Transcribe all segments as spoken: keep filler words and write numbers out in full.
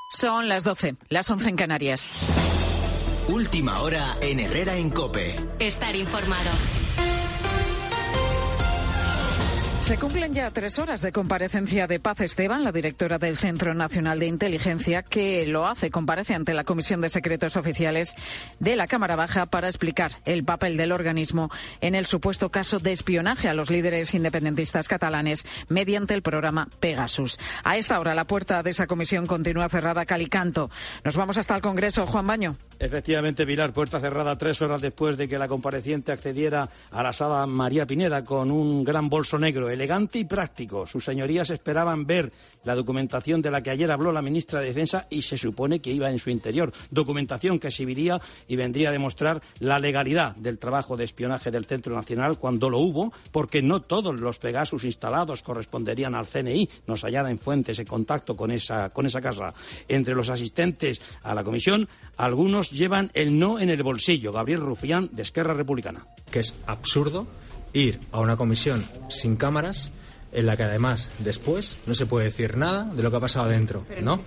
Son las doce, las once en Canarias. Última hora en Herrera en COPE. Estar informado. Se cumplen ya tres horas de comparecencia de Paz Esteban, la directora del Centro Nacional de Inteligencia, que lo hace, comparece ante la Comisión de Secretos Oficiales de la Cámara Baja para explicar el papel del organismo en el supuesto caso de espionaje a los líderes independentistas catalanes mediante el programa Pegasus. A esta hora la puerta de esa comisión continúa cerrada cal y canto. Nos vamos hasta el Congreso. Juan Baño. Efectivamente, Pilar, puerta cerrada tres horas después de que la compareciente accediera a la sala María Pineda con un gran bolso negro, elegante y práctico. Sus señorías esperaban ver la documentación de la que ayer habló la ministra de Defensa y se supone que iba en su interior. Documentación que exhibiría y vendría a demostrar la legalidad del trabajo de espionaje del Centro Nacional cuando lo hubo, porque no todos los Pegasus instalados corresponderían al C N I. Nos añaden fuentes en contacto con esa, con esa casa. Entre los asistentes a la comisión, algunos llevan el no en el bolsillo. Gabriel Rufián, de Esquerra Republicana. Que es absurdo ir a una comisión sin cámaras en la que además después no se puede decir nada de lo que ha pasado adentro, ¿no?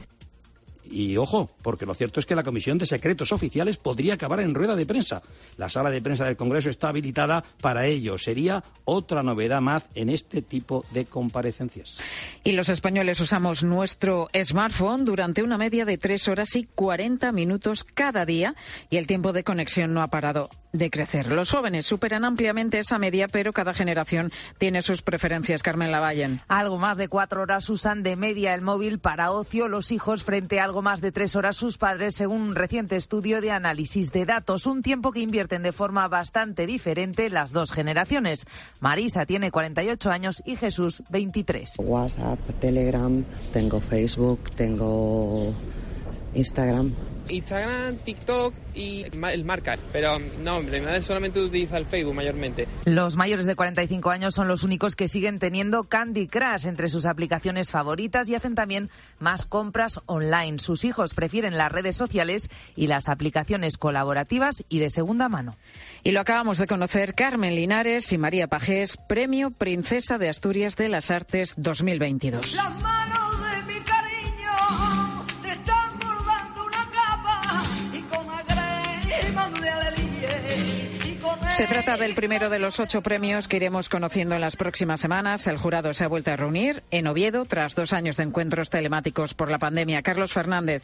Y ojo, porque lo cierto es que la Comisión de Secretos Oficiales podría acabar en rueda de prensa. La sala de prensa del Congreso está habilitada para ello. Sería otra novedad más en este tipo de comparecencias. Y los españoles usamos nuestro smartphone durante una media de tres horas y cuarenta minutos cada día y el tiempo de conexión no ha parado de crecer. Los jóvenes superan ampliamente esa media, pero cada generación tiene sus preferencias. Carmen Lavallen. Algo más de cuatro horas usan de media el móvil para ocio los hijos frente a algo más de tres horas sus padres, según un reciente estudio de análisis de datos. Un tiempo que invierten de forma bastante diferente las dos generaciones. Marisa tiene cuarenta y ocho años y Jesús veintitrés. WhatsApp, Telegram, tengo Facebook, tengo Instagram. Instagram, TikTok y el Marca, pero no, en realidad solamente utiliza el Facebook mayormente. Los mayores de cuarenta y cinco años son los únicos que siguen teniendo Candy Crush entre sus aplicaciones favoritas y hacen también más compras online. Sus hijos prefieren las redes sociales y las aplicaciones colaborativas y de segunda mano. Y lo acabamos de conocer, Carmen Linares y María Pajés, Premio Princesa de Asturias de las Artes dos mil veintidós. Las manos de mi cariño te están bordando una capa y con agresión de alegría y con... Se trata del primero de los ocho premios que iremos conociendo en las próximas semanas. El jurado se ha vuelto a reunir en Oviedo tras dos años de encuentros telemáticos por la pandemia. Carlos Fernández.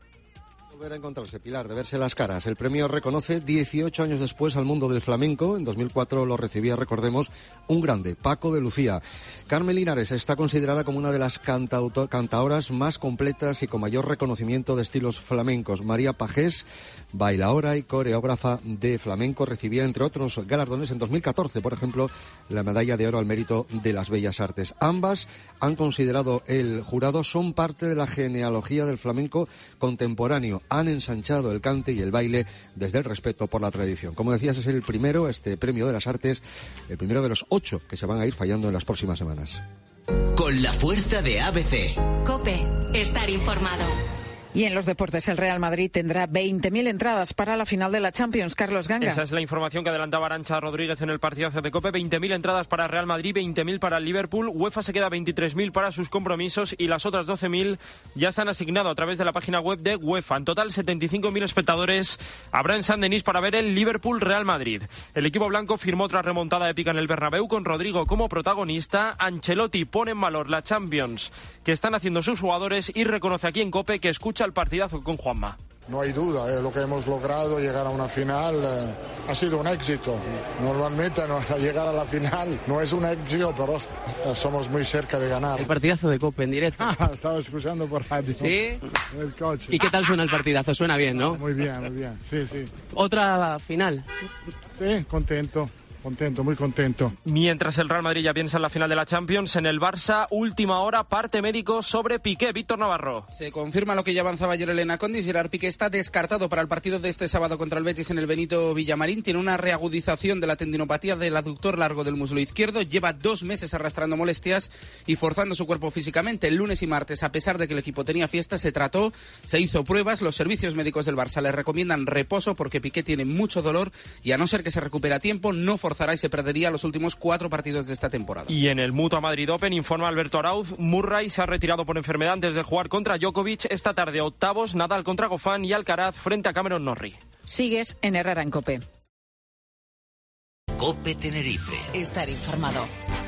Volver a encontrarse, Pilar, de verse las caras. El premio reconoce dieciocho años después al mundo del flamenco. En dos mil cuatro lo recibía, recordemos, un grande, Paco de Lucía. Carmen Linares está considerada como una de las cantauto- cantaoras más completas y con mayor reconocimiento de estilos flamencos. María Pajés, bailaora y coreógrafa de flamenco, recibía, entre otros galardones, en dos mil catorce, por ejemplo, la medalla de oro al mérito de las bellas artes. Ambas, han considerado el jurado, son parte de la genealogía del flamenco contemporáneo. Han ensanchado el cante y el baile desde el respeto por la tradición. Como decías, es el primero, este premio de las artes, el primero de los ocho que se van a ir fallando en las próximas semanas. Con la fuerza de A B C. COPE. Estar informado. Y en los deportes, el Real Madrid tendrá veinte mil entradas para la final de la Champions. Carlos Ganga. Esa es la información que adelantaba Arantxa Rodríguez en el partidazo de COPE. veinte mil entradas para Real Madrid, veinte mil para el Liverpool. UEFA se queda veintitrés mil para sus compromisos y las otras doce mil ya se han asignado a través de la página web de UEFA. En total, setenta y cinco mil espectadores habrá en Saint-Denis para ver el Liverpool-Real Madrid. El equipo blanco firmó otra remontada épica en el Bernabéu con Rodrigo como protagonista. Ancelotti pone en valor la Champions que están haciendo sus jugadores y reconoce aquí en COPE que escucha el partidazo con Juanma. No hay duda, eh, lo que hemos logrado, llegar a una final, eh, ha sido un éxito. Normalmente no, llegar a la final no es un éxito, pero eh, somos muy cerca de ganar. El partidazo de COPE en directo. Ah, estaba escuchando por radio. ¿Sí? En el coche. ¿Y qué tal suena el partidazo? Suena bien, ¿no? Muy bien, muy bien, sí, sí. ¿Otra final? Sí, contento. Contento, muy contento. Mientras el Real Madrid ya piensa en la final de la Champions, en el Barça, última hora, parte médico sobre Piqué. Víctor Navarro. Se confirma lo que ya avanzaba ayer Elena Condis. Gerard Piqué está descartado para el partido de este sábado contra el Betis en el Benito Villamarín. Tiene una reagudización de la tendinopatía del aductor largo del muslo izquierdo. Lleva dos meses arrastrando molestias y forzando su cuerpo físicamente. El lunes y martes, a pesar de que el equipo tenía fiesta, se trató, se hizo pruebas. Los servicios médicos del Barça le recomiendan reposo porque Piqué tiene mucho dolor y, a no ser que se recupere a tiempo, no forzar reforzará y se perdería los últimos cuatro partidos de esta temporada. Y en el Mutua Madrid Open, informa Alberto Arauz, Murray se ha retirado por enfermedad antes de jugar contra Djokovic. Esta tarde octavos, Nadal contra Goffin y Alcaraz frente a Cameron Norrie. Sigues en Herrera en COPE. COPE Tenerife. Estar informado.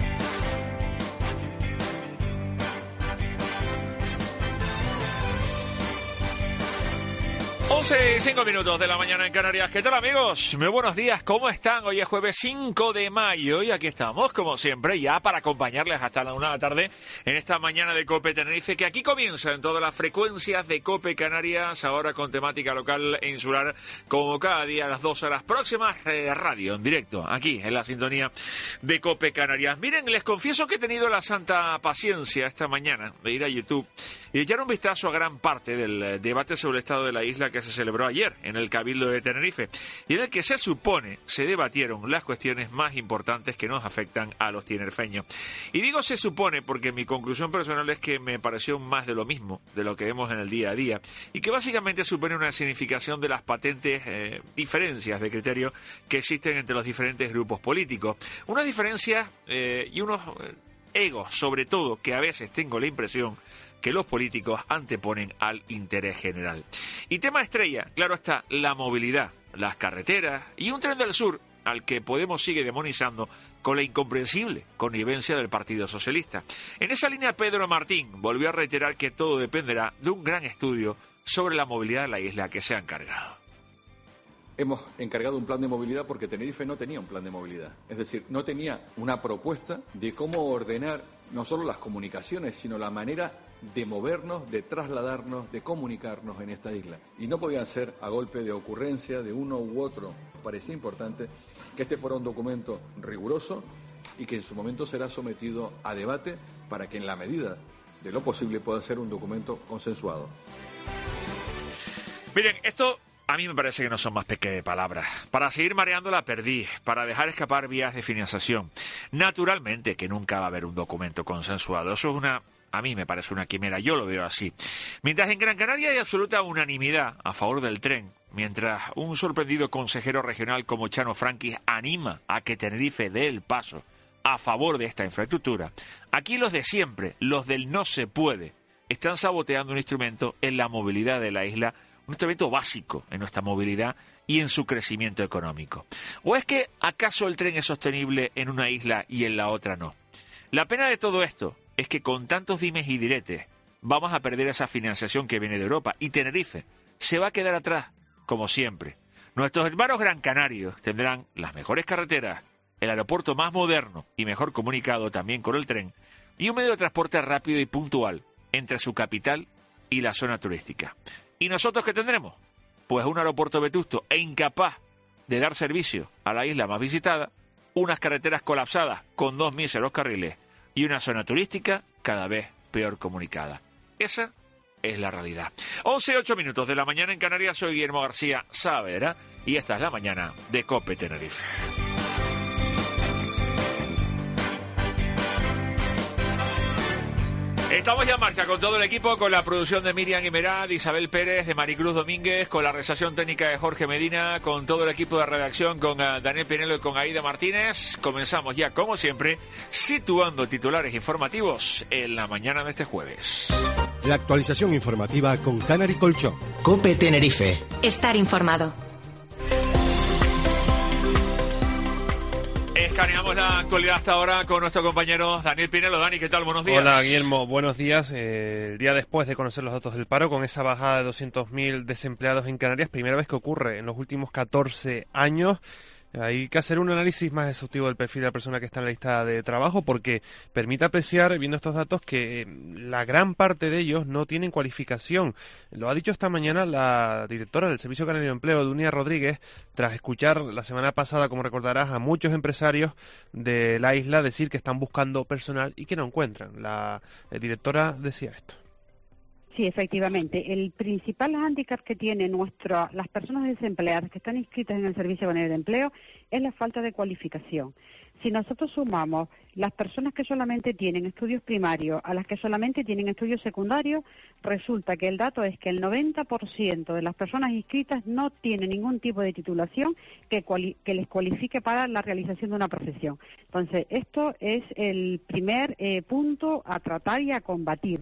once y cinco minutos de la mañana en Canarias. ¿Qué tal, amigos? Muy buenos días, ¿cómo están? Hoy es jueves cinco de mayo y aquí estamos, como siempre, ya para acompañarles hasta la una de la tarde en esta mañana de COPE Tenerife, que aquí comienza en todas las frecuencias de COPE Canarias, ahora con temática local e insular, como cada día a las dos horas próximas, eh, radio en directo, aquí en la sintonía de COPE Canarias. Miren, les confieso que he tenido la santa paciencia esta mañana de ir a YouTube y echar un vistazo a gran parte del debate sobre el estado de la isla que se celebró ayer en el Cabildo de Tenerife y en el que se supone se debatieron las cuestiones más importantes que nos afectan a los tinerfeños. Y digo se supone porque mi conclusión personal es que me pareció más de lo mismo de lo que vemos en el día a día y que básicamente supone una significación de las patentes eh, diferencias de criterio que existen entre los diferentes grupos políticos. Una diferencia eh, y unos eh, egos, sobre todo, que a veces tengo la impresión que los políticos anteponen al interés general. Y tema estrella, claro está, la movilidad, las carreteras y un tren del sur al que Podemos sigue demonizando con la incomprensible connivencia del Partido Socialista. En esa línea, Pedro Martín volvió a reiterar que todo dependerá de un gran estudio sobre la movilidad de la isla que se ha encargado. Hemos encargado un plan de movilidad porque Tenerife no tenía un plan de movilidad. Es decir, no tenía una propuesta de cómo ordenar no solo las comunicaciones, sino la manera de movernos, de trasladarnos, de comunicarnos en esta isla. Y no podían ser a golpe de ocurrencia de uno u otro. Parecía importante que este fuera un documento riguroso y que en su momento será sometido a debate para que en la medida de lo posible pueda ser un documento consensuado. Miren, esto a mí me parece que no son más peque de palabras. Para seguir mareando la perdiz, para dejar escapar vías de financiación. Naturalmente que nunca va a haber un documento consensuado. Eso es una... A mí me parece una quimera, yo lo veo así. Mientras en Gran Canaria hay absoluta unanimidad a favor del tren, mientras un sorprendido consejero regional como Chano Franquis anima a que Tenerife dé el paso a favor de esta infraestructura, aquí los de siempre, los del no se puede, están saboteando un instrumento en la movilidad de la isla, un instrumento básico en nuestra movilidad y en su crecimiento económico. ¿O es que acaso el tren es sostenible en una isla y en la otra no? La pena de todo esto es que con tantos dimes y diretes vamos a perder esa financiación que viene de Europa y Tenerife se va a quedar atrás, como siempre. Nuestros hermanos gran canarios tendrán las mejores carreteras, el aeropuerto más moderno y mejor comunicado también con el tren y un medio de transporte rápido y puntual entre su capital y la zona turística. ¿Y nosotros qué tendremos? Pues un aeropuerto vetusto e incapaz de dar servicio a la isla más visitada, unas carreteras colapsadas con dos míseros carriles y una zona turística cada vez peor comunicada. Esa es la realidad. once y ocho minutos de la mañana en Canarias, soy Guillermo García Saavedra y esta es la mañana de COPE Tenerife. Estamos ya en marcha con todo el equipo, con la producción de Miriam Imerad, Isabel Pérez, de Maricruz Domínguez, con la realización técnica de Jorge Medina, con todo el equipo de redacción, con uh, Daniel Pinelo y con Aida Martínez. Comenzamos ya, como siempre, situando titulares informativos en la mañana de este jueves. La actualización informativa con Canary Colchón. COPE Tenerife. Estar informado. Escaneamos la actualidad hasta ahora con nuestro compañero Daniel Pinelo. Dani, ¿qué tal? Buenos días. Hola, Guillermo. Buenos días. Eh, el día después de conocer los datos del paro, con esa bajada de doscientos mil desempleados en Canarias, primera vez que ocurre en los últimos catorce años. Hay que hacer un análisis más exhaustivo del perfil de la persona que está en la lista de trabajo porque permite apreciar, viendo estos datos, que la gran parte de ellos no tienen cualificación. Lo ha dicho esta mañana la directora del Servicio Canario de Empleo, Dunia Rodríguez, tras escuchar la semana pasada, como recordarás, a muchos empresarios de la isla decir que están buscando personal y que no encuentran. La directora decía esto. Sí, efectivamente. El principal hándicap que tienen nuestra, las personas desempleadas que están inscritas en el Servicio Canario de Empleo es la falta de cualificación. Si nosotros sumamos las personas que solamente tienen estudios primarios a las que solamente tienen estudios secundarios, resulta que el dato es que el noventa por ciento de las personas inscritas no tienen ningún tipo de titulación que, cuali- que les cualifique para la realización de una profesión. Entonces, esto es el primer eh, punto a tratar y a combatir.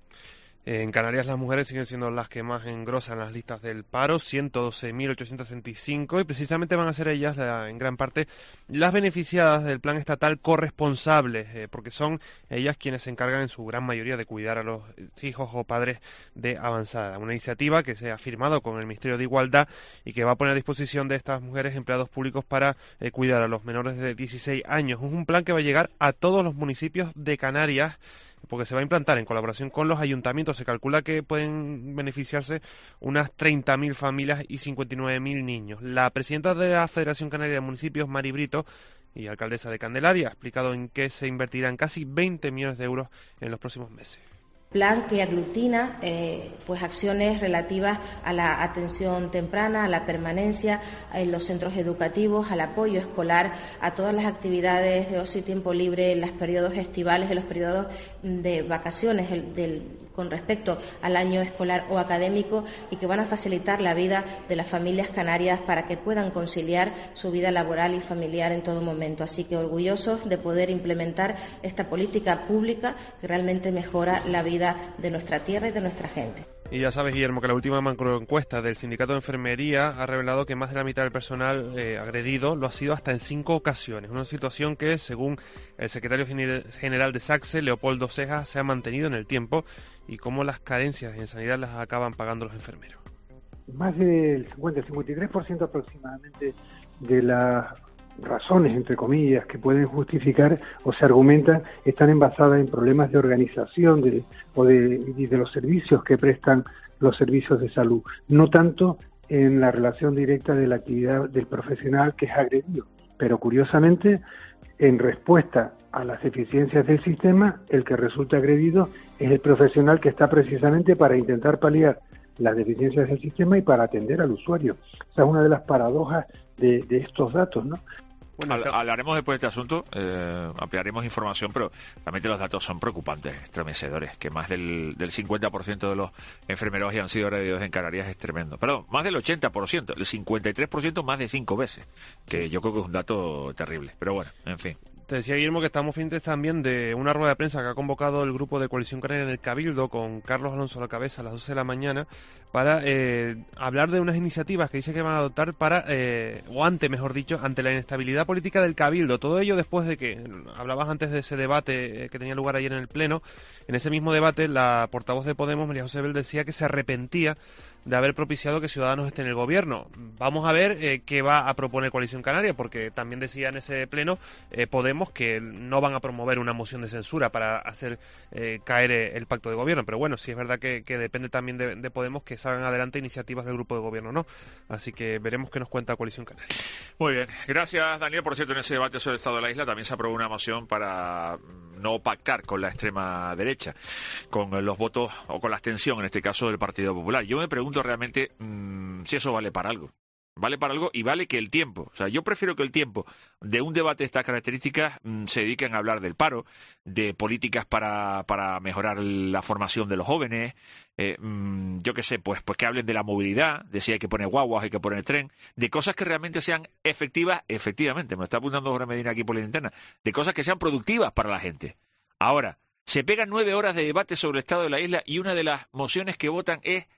En Canarias las mujeres siguen siendo las que más engrosan las listas del paro, ciento doce mil ochocientos sesenta y cinco, y precisamente van a ser ellas, la, en gran parte, las beneficiadas del plan estatal corresponsables, eh, porque son ellas quienes se encargan en su gran mayoría de cuidar a los hijos o padres de avanzada. Una iniciativa que se ha firmado con el Ministerio de Igualdad y que va a poner a disposición de estas mujeres empleados públicos para eh, cuidar a los menores de dieciséis años. Es un plan que va a llegar a todos los municipios de Canarias, porque se va a implantar en colaboración con los ayuntamientos. Se calcula que pueden beneficiarse unas treinta mil familias y cincuenta y nueve mil niños. La presidenta de la Federación Canaria de Municipios, Mari Brito, y alcaldesa de Candelaria, ha explicado en qué se invertirán casi veinte millones de euros en los próximos meses. Plan que aglutina eh, pues acciones relativas a la atención temprana, a la permanencia en los centros educativos, al apoyo escolar, a todas las actividades de ocio y tiempo libre en los periodos estivales, en los periodos de vacaciones el, del, con respecto al año escolar o académico, y que van a facilitar la vida de las familias canarias para que puedan conciliar su vida laboral y familiar en todo momento. Así que orgullosos de poder implementar esta política pública que realmente mejora la vida de nuestra tierra y de nuestra gente. Y ya sabes, Guillermo, que la última macroencuesta del Sindicato de Enfermería ha revelado que más de la mitad del personal eh, agredido lo ha sido hasta en cinco ocasiones. Una situación que, según el secretario general de SACSE, Leopoldo Cejas, se ha mantenido en el tiempo, y cómo las carencias en sanidad las acaban pagando los enfermeros. Más del cincuenta, el cincuenta y tres por ciento aproximadamente de las razones, entre comillas, que pueden justificar o se argumentan, están basadas en problemas de organización de, o de, de los servicios que prestan los servicios de salud, no tanto en la relación directa de la actividad del profesional que es agredido. Pero curiosamente, en respuesta a las deficiencias del sistema, el que resulta agredido es el profesional que está precisamente para intentar paliar las deficiencias del sistema y para atender al usuario. Esa es una de las paradojas de, de estos datos, ¿no? Bueno, hablaremos después de este asunto, eh, ampliaremos información, pero realmente los datos son preocupantes, estremecedores, que más del, del cincuenta por ciento de los enfermeros que han sido agredidos en Canarias es tremendo. Perdón, más del ochenta por ciento, el cincuenta y tres por ciento más de cinco veces, que yo creo que es un dato terrible, pero bueno, en fin. Te decía, Guillermo, que estamos pendientes también de una rueda de prensa que ha convocado el grupo de Coalición Canaria en el Cabildo, con Carlos Alonso a la cabeza, a las doce de la mañana, para eh, hablar de unas iniciativas que dice que van a adoptar para, eh, o ante, mejor dicho, ante la inestabilidad política del Cabildo. Todo ello después de que, hablabas antes de ese debate eh, que tenía lugar ayer en el Pleno. En ese mismo debate, la portavoz de Podemos, María José Bel, decía que se arrepentía de haber propiciado que Ciudadanos esté en el gobierno. Vamos a ver eh, qué va a proponer Coalición Canaria, porque también decía en ese pleno eh, Podemos que no van a promover una moción de censura para hacer eh, caer el pacto de gobierno. Pero bueno, sí es verdad que, que depende también de, de Podemos que salgan adelante iniciativas del grupo de gobierno, ¿no? Así que veremos qué nos cuenta Coalición Canaria. Muy bien, gracias, Daniel. Por cierto, en ese debate sobre el estado de la isla también se aprobó una moción para no pactar con la extrema derecha, con los votos o con la abstención, en este caso del Partido Popular. Yo me pregunto realmente mmm, si eso vale para algo. Vale para algo y vale que el tiempo, o sea, yo prefiero que el tiempo de un debate de estas características mmm, se dediquen a hablar del paro, de políticas para, para mejorar la formación de los jóvenes, eh, mmm, yo qué sé, pues, pues que hablen de la movilidad, de si hay que poner guaguas, hay que poner tren, de cosas que realmente sean efectivas, efectivamente, me está apuntando Jorge Medina aquí por la linterna, de cosas que sean productivas para la gente. Ahora, se pegan nueve horas de debate sobre el estado de la isla y una de las mociones que votan es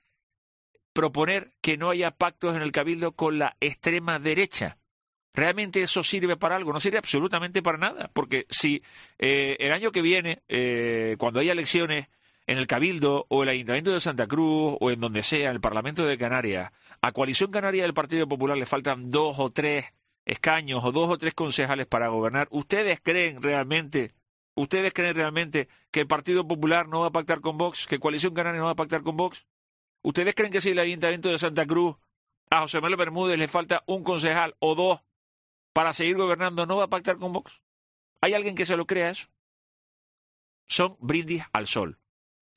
proponer que no haya pactos en el Cabildo con la extrema derecha. ¿Realmente eso sirve para algo? No sirve absolutamente para nada, porque si eh, el año que viene, eh, cuando haya elecciones en el Cabildo o el Ayuntamiento de Santa Cruz o en donde sea, en el Parlamento de Canarias, a Coalición Canaria del Partido Popular le faltan dos o tres escaños o dos o tres concejales para gobernar, ¿ustedes creen realmente, ustedes creen realmente que el Partido Popular no va a pactar con Vox, que Coalición Canaria no va a pactar con Vox? ¿Ustedes creen que si el Ayuntamiento de Santa Cruz a José Manuel Bermúdez le falta un concejal o dos para seguir gobernando, no va a pactar con Vox? ¿Hay alguien que se lo crea eso? Son brindis al sol.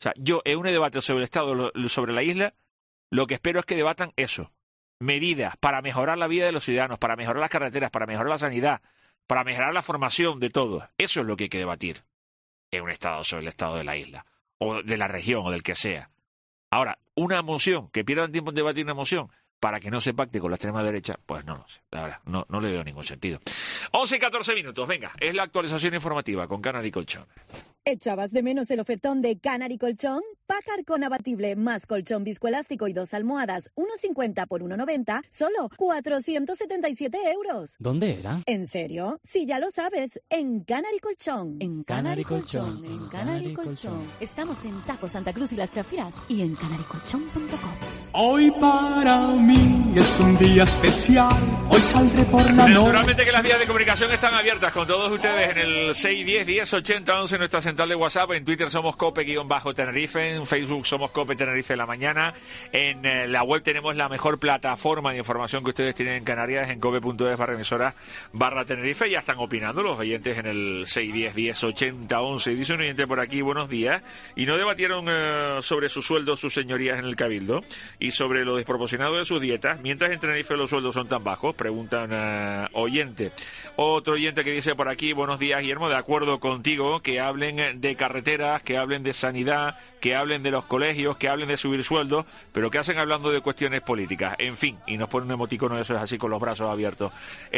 O sea, yo en un debate sobre el Estado, sobre la isla, lo que espero es que debatan eso. Medidas para mejorar la vida de los ciudadanos, para mejorar las carreteras, para mejorar la sanidad, para mejorar la formación de todos. Eso es lo que hay que debatir en un Estado sobre el Estado de la isla, o de la región, o del que sea. Ahora, una moción, que pierdan tiempo en debatir una moción para que no se pacte con la extrema derecha, pues no lo sé, la verdad, no, no le veo ningún sentido. once y catorce minutos, venga, es la actualización informativa con Canary Colchón. ¿Echabas de menos el ofertón de Canary Colchón? Pack con abatible más colchón viscoelástico y dos almohadas, uno cincuenta por uno noventa, solo cuatrocientos setenta y siete euros. ¿Dónde era? ¿En serio? Si ya lo sabes, en Canary Colchón. En Canary Colchón, en Canary Colchón. Estamos en Taco Santa Cruz y Las Chafiras y en canary colchón punto com. Hoy para mí es un día especial, hoy saldré por la noche. Naturalmente que las vías de comunicación están abiertas con todos ustedes en el seis diez, diez, ochenta, once, nuestra central de WhatsApp. En Twitter somos Cope-Tenerife, en Facebook somos Cope Tenerife en la mañana. En eh, la web tenemos la mejor plataforma de información que ustedes tienen en Canarias, en cope.es barra emisora barra Tenerife. Ya están opinando los oyentes en el seis diez, diez, ochenta, once. Dice un oyente por aquí, buenos días. Y no debatieron eh, sobre sus sueldos sus señorías en el Cabildo y sobre lo desproporcionado de sus dietas, mientras en Tenerife los sueldos son tan bajos, pregunta un uh, oyente. Otro oyente que dice por aquí, buenos días Guillermo, de acuerdo contigo, que hablen de carreteras, que hablen de sanidad, que hablen de los colegios, que hablen de subir sueldos, pero que hacen hablando de cuestiones políticas, en fin, y nos pone un emoticono de eso, es así con los brazos abiertos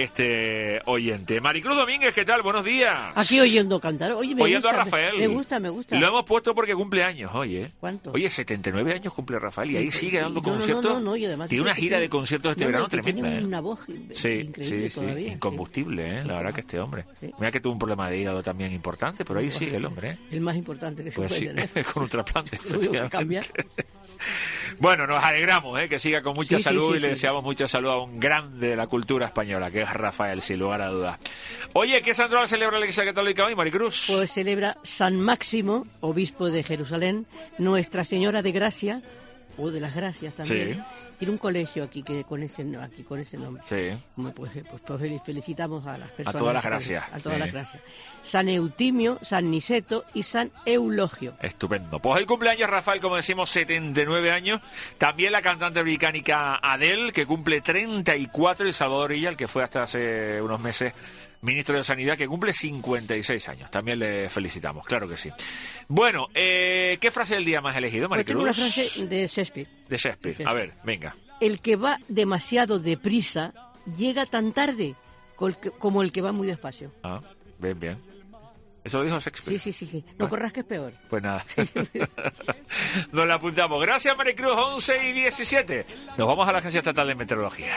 este oyente. Maricruz Domínguez, ¿qué tal? Buenos días. Aquí oyendo cantar, oye, me oyendo gusta, a Rafael. Me gusta, me gusta. Lo hemos puesto porque cumple años, oye. ¿Cuánto? Oye, setenta y nueve años cumple Rafael y ahí sigue dando No, no, conciertos. no, no, no, y además tiene una gira tiene, de conciertos este no, verano no, que tremenda. Tiene ¿eh? una voz sí, increíble sí, todavía. Sí, incombustible, ¿eh? La sí. verdad que este hombre. Sí. Mira que tuvo un problema de hígado también importante, pero ahí Bueno, sigue el hombre, ¿eh? El más importante que se pues puede sí, tener. con un trasplante. Que cambia. Bueno, nos alegramos, ¿eh? Que siga con mucha sí, salud sí, sí, y le sí. deseamos mucha salud a un grande de la cultura española, que es Rafael, sin lugar a dudas. Oye, ¿qué santoral celebra la Iglesia Católica hoy, Maricruz? Pues celebra San Máximo, obispo de Jerusalén, Nuestra Señora de Gracia, o de las Gracias también. Sí. Tiene un colegio aquí que con ese aquí con ese nombre. Sí. Pues, pues, pues felicitamos a las personas. A todas las gracias. A todas sí. las gracias. San Eutimio, San Niceto y San Eulogio. Estupendo. Pues hoy cumpleaños Rafael, como decimos, setenta y nueve años. También la cantante británica Adele, que cumple treinta y cuatro, y Salvador Illa, el que fue hasta hace unos meses ministro de Sanidad, que cumple cincuenta y seis años. También le felicitamos, claro que sí. Bueno, eh, ¿qué frase del día más elegido, Pues Maricruz? tengo una frase de Shakespeare. De Shakespeare. A ver, venga. El que va demasiado deprisa llega tan tarde como el que va muy despacio. Ah, bien, bien. Eso lo dijo Shakespeare. Sí, sí, sí. sí. No ah. corras, que es peor. Pues nada. Nos la apuntamos. Gracias, Maricruz. once y diecisiete. Nos vamos a la Agencia Estatal de Meteorología.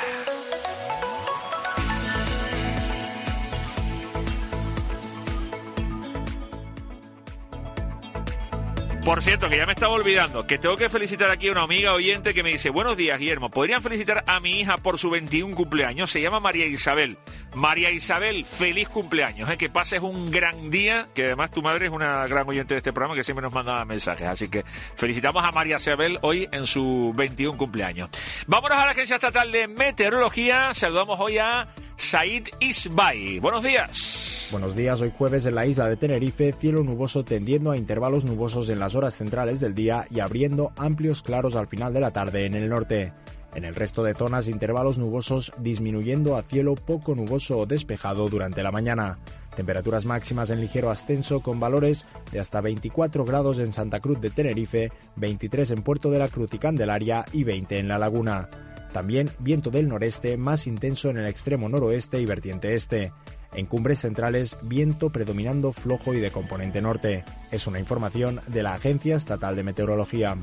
Por cierto, que ya me estaba olvidando, que tengo que felicitar aquí a una amiga oyente que me dice, buenos días, Guillermo, ¿podrían felicitar a mi hija por su veintiún cumpleaños? Se llama María Isabel. María Isabel, feliz cumpleaños, ¿eh? Que pases un gran día, que además tu madre es una gran oyente de este programa que siempre nos manda mensajes, así que felicitamos a María Isabel hoy en su veintiún cumpleaños. Vámonos a la Agencia Estatal de Meteorología, saludamos hoy a Said Isbay. Buenos días. Buenos días, hoy jueves en la isla de Tenerife, cielo nuboso tendiendo a intervalos nubosos en las horas centrales del día y abriendo amplios claros al final de la tarde en el norte. En el resto de zonas, intervalos nubosos disminuyendo a cielo poco nuboso o despejado durante la mañana. Temperaturas máximas en ligero ascenso con valores de hasta veinticuatro grados en Santa Cruz de Tenerife, veintitrés en Puerto de la Cruz y Candelaria y veinte en La Laguna. También viento del noreste más intenso en el extremo noroeste y vertiente este. En cumbres centrales, viento predominando flojo y de componente norte. Es una información de la Agencia Estatal de Meteorología.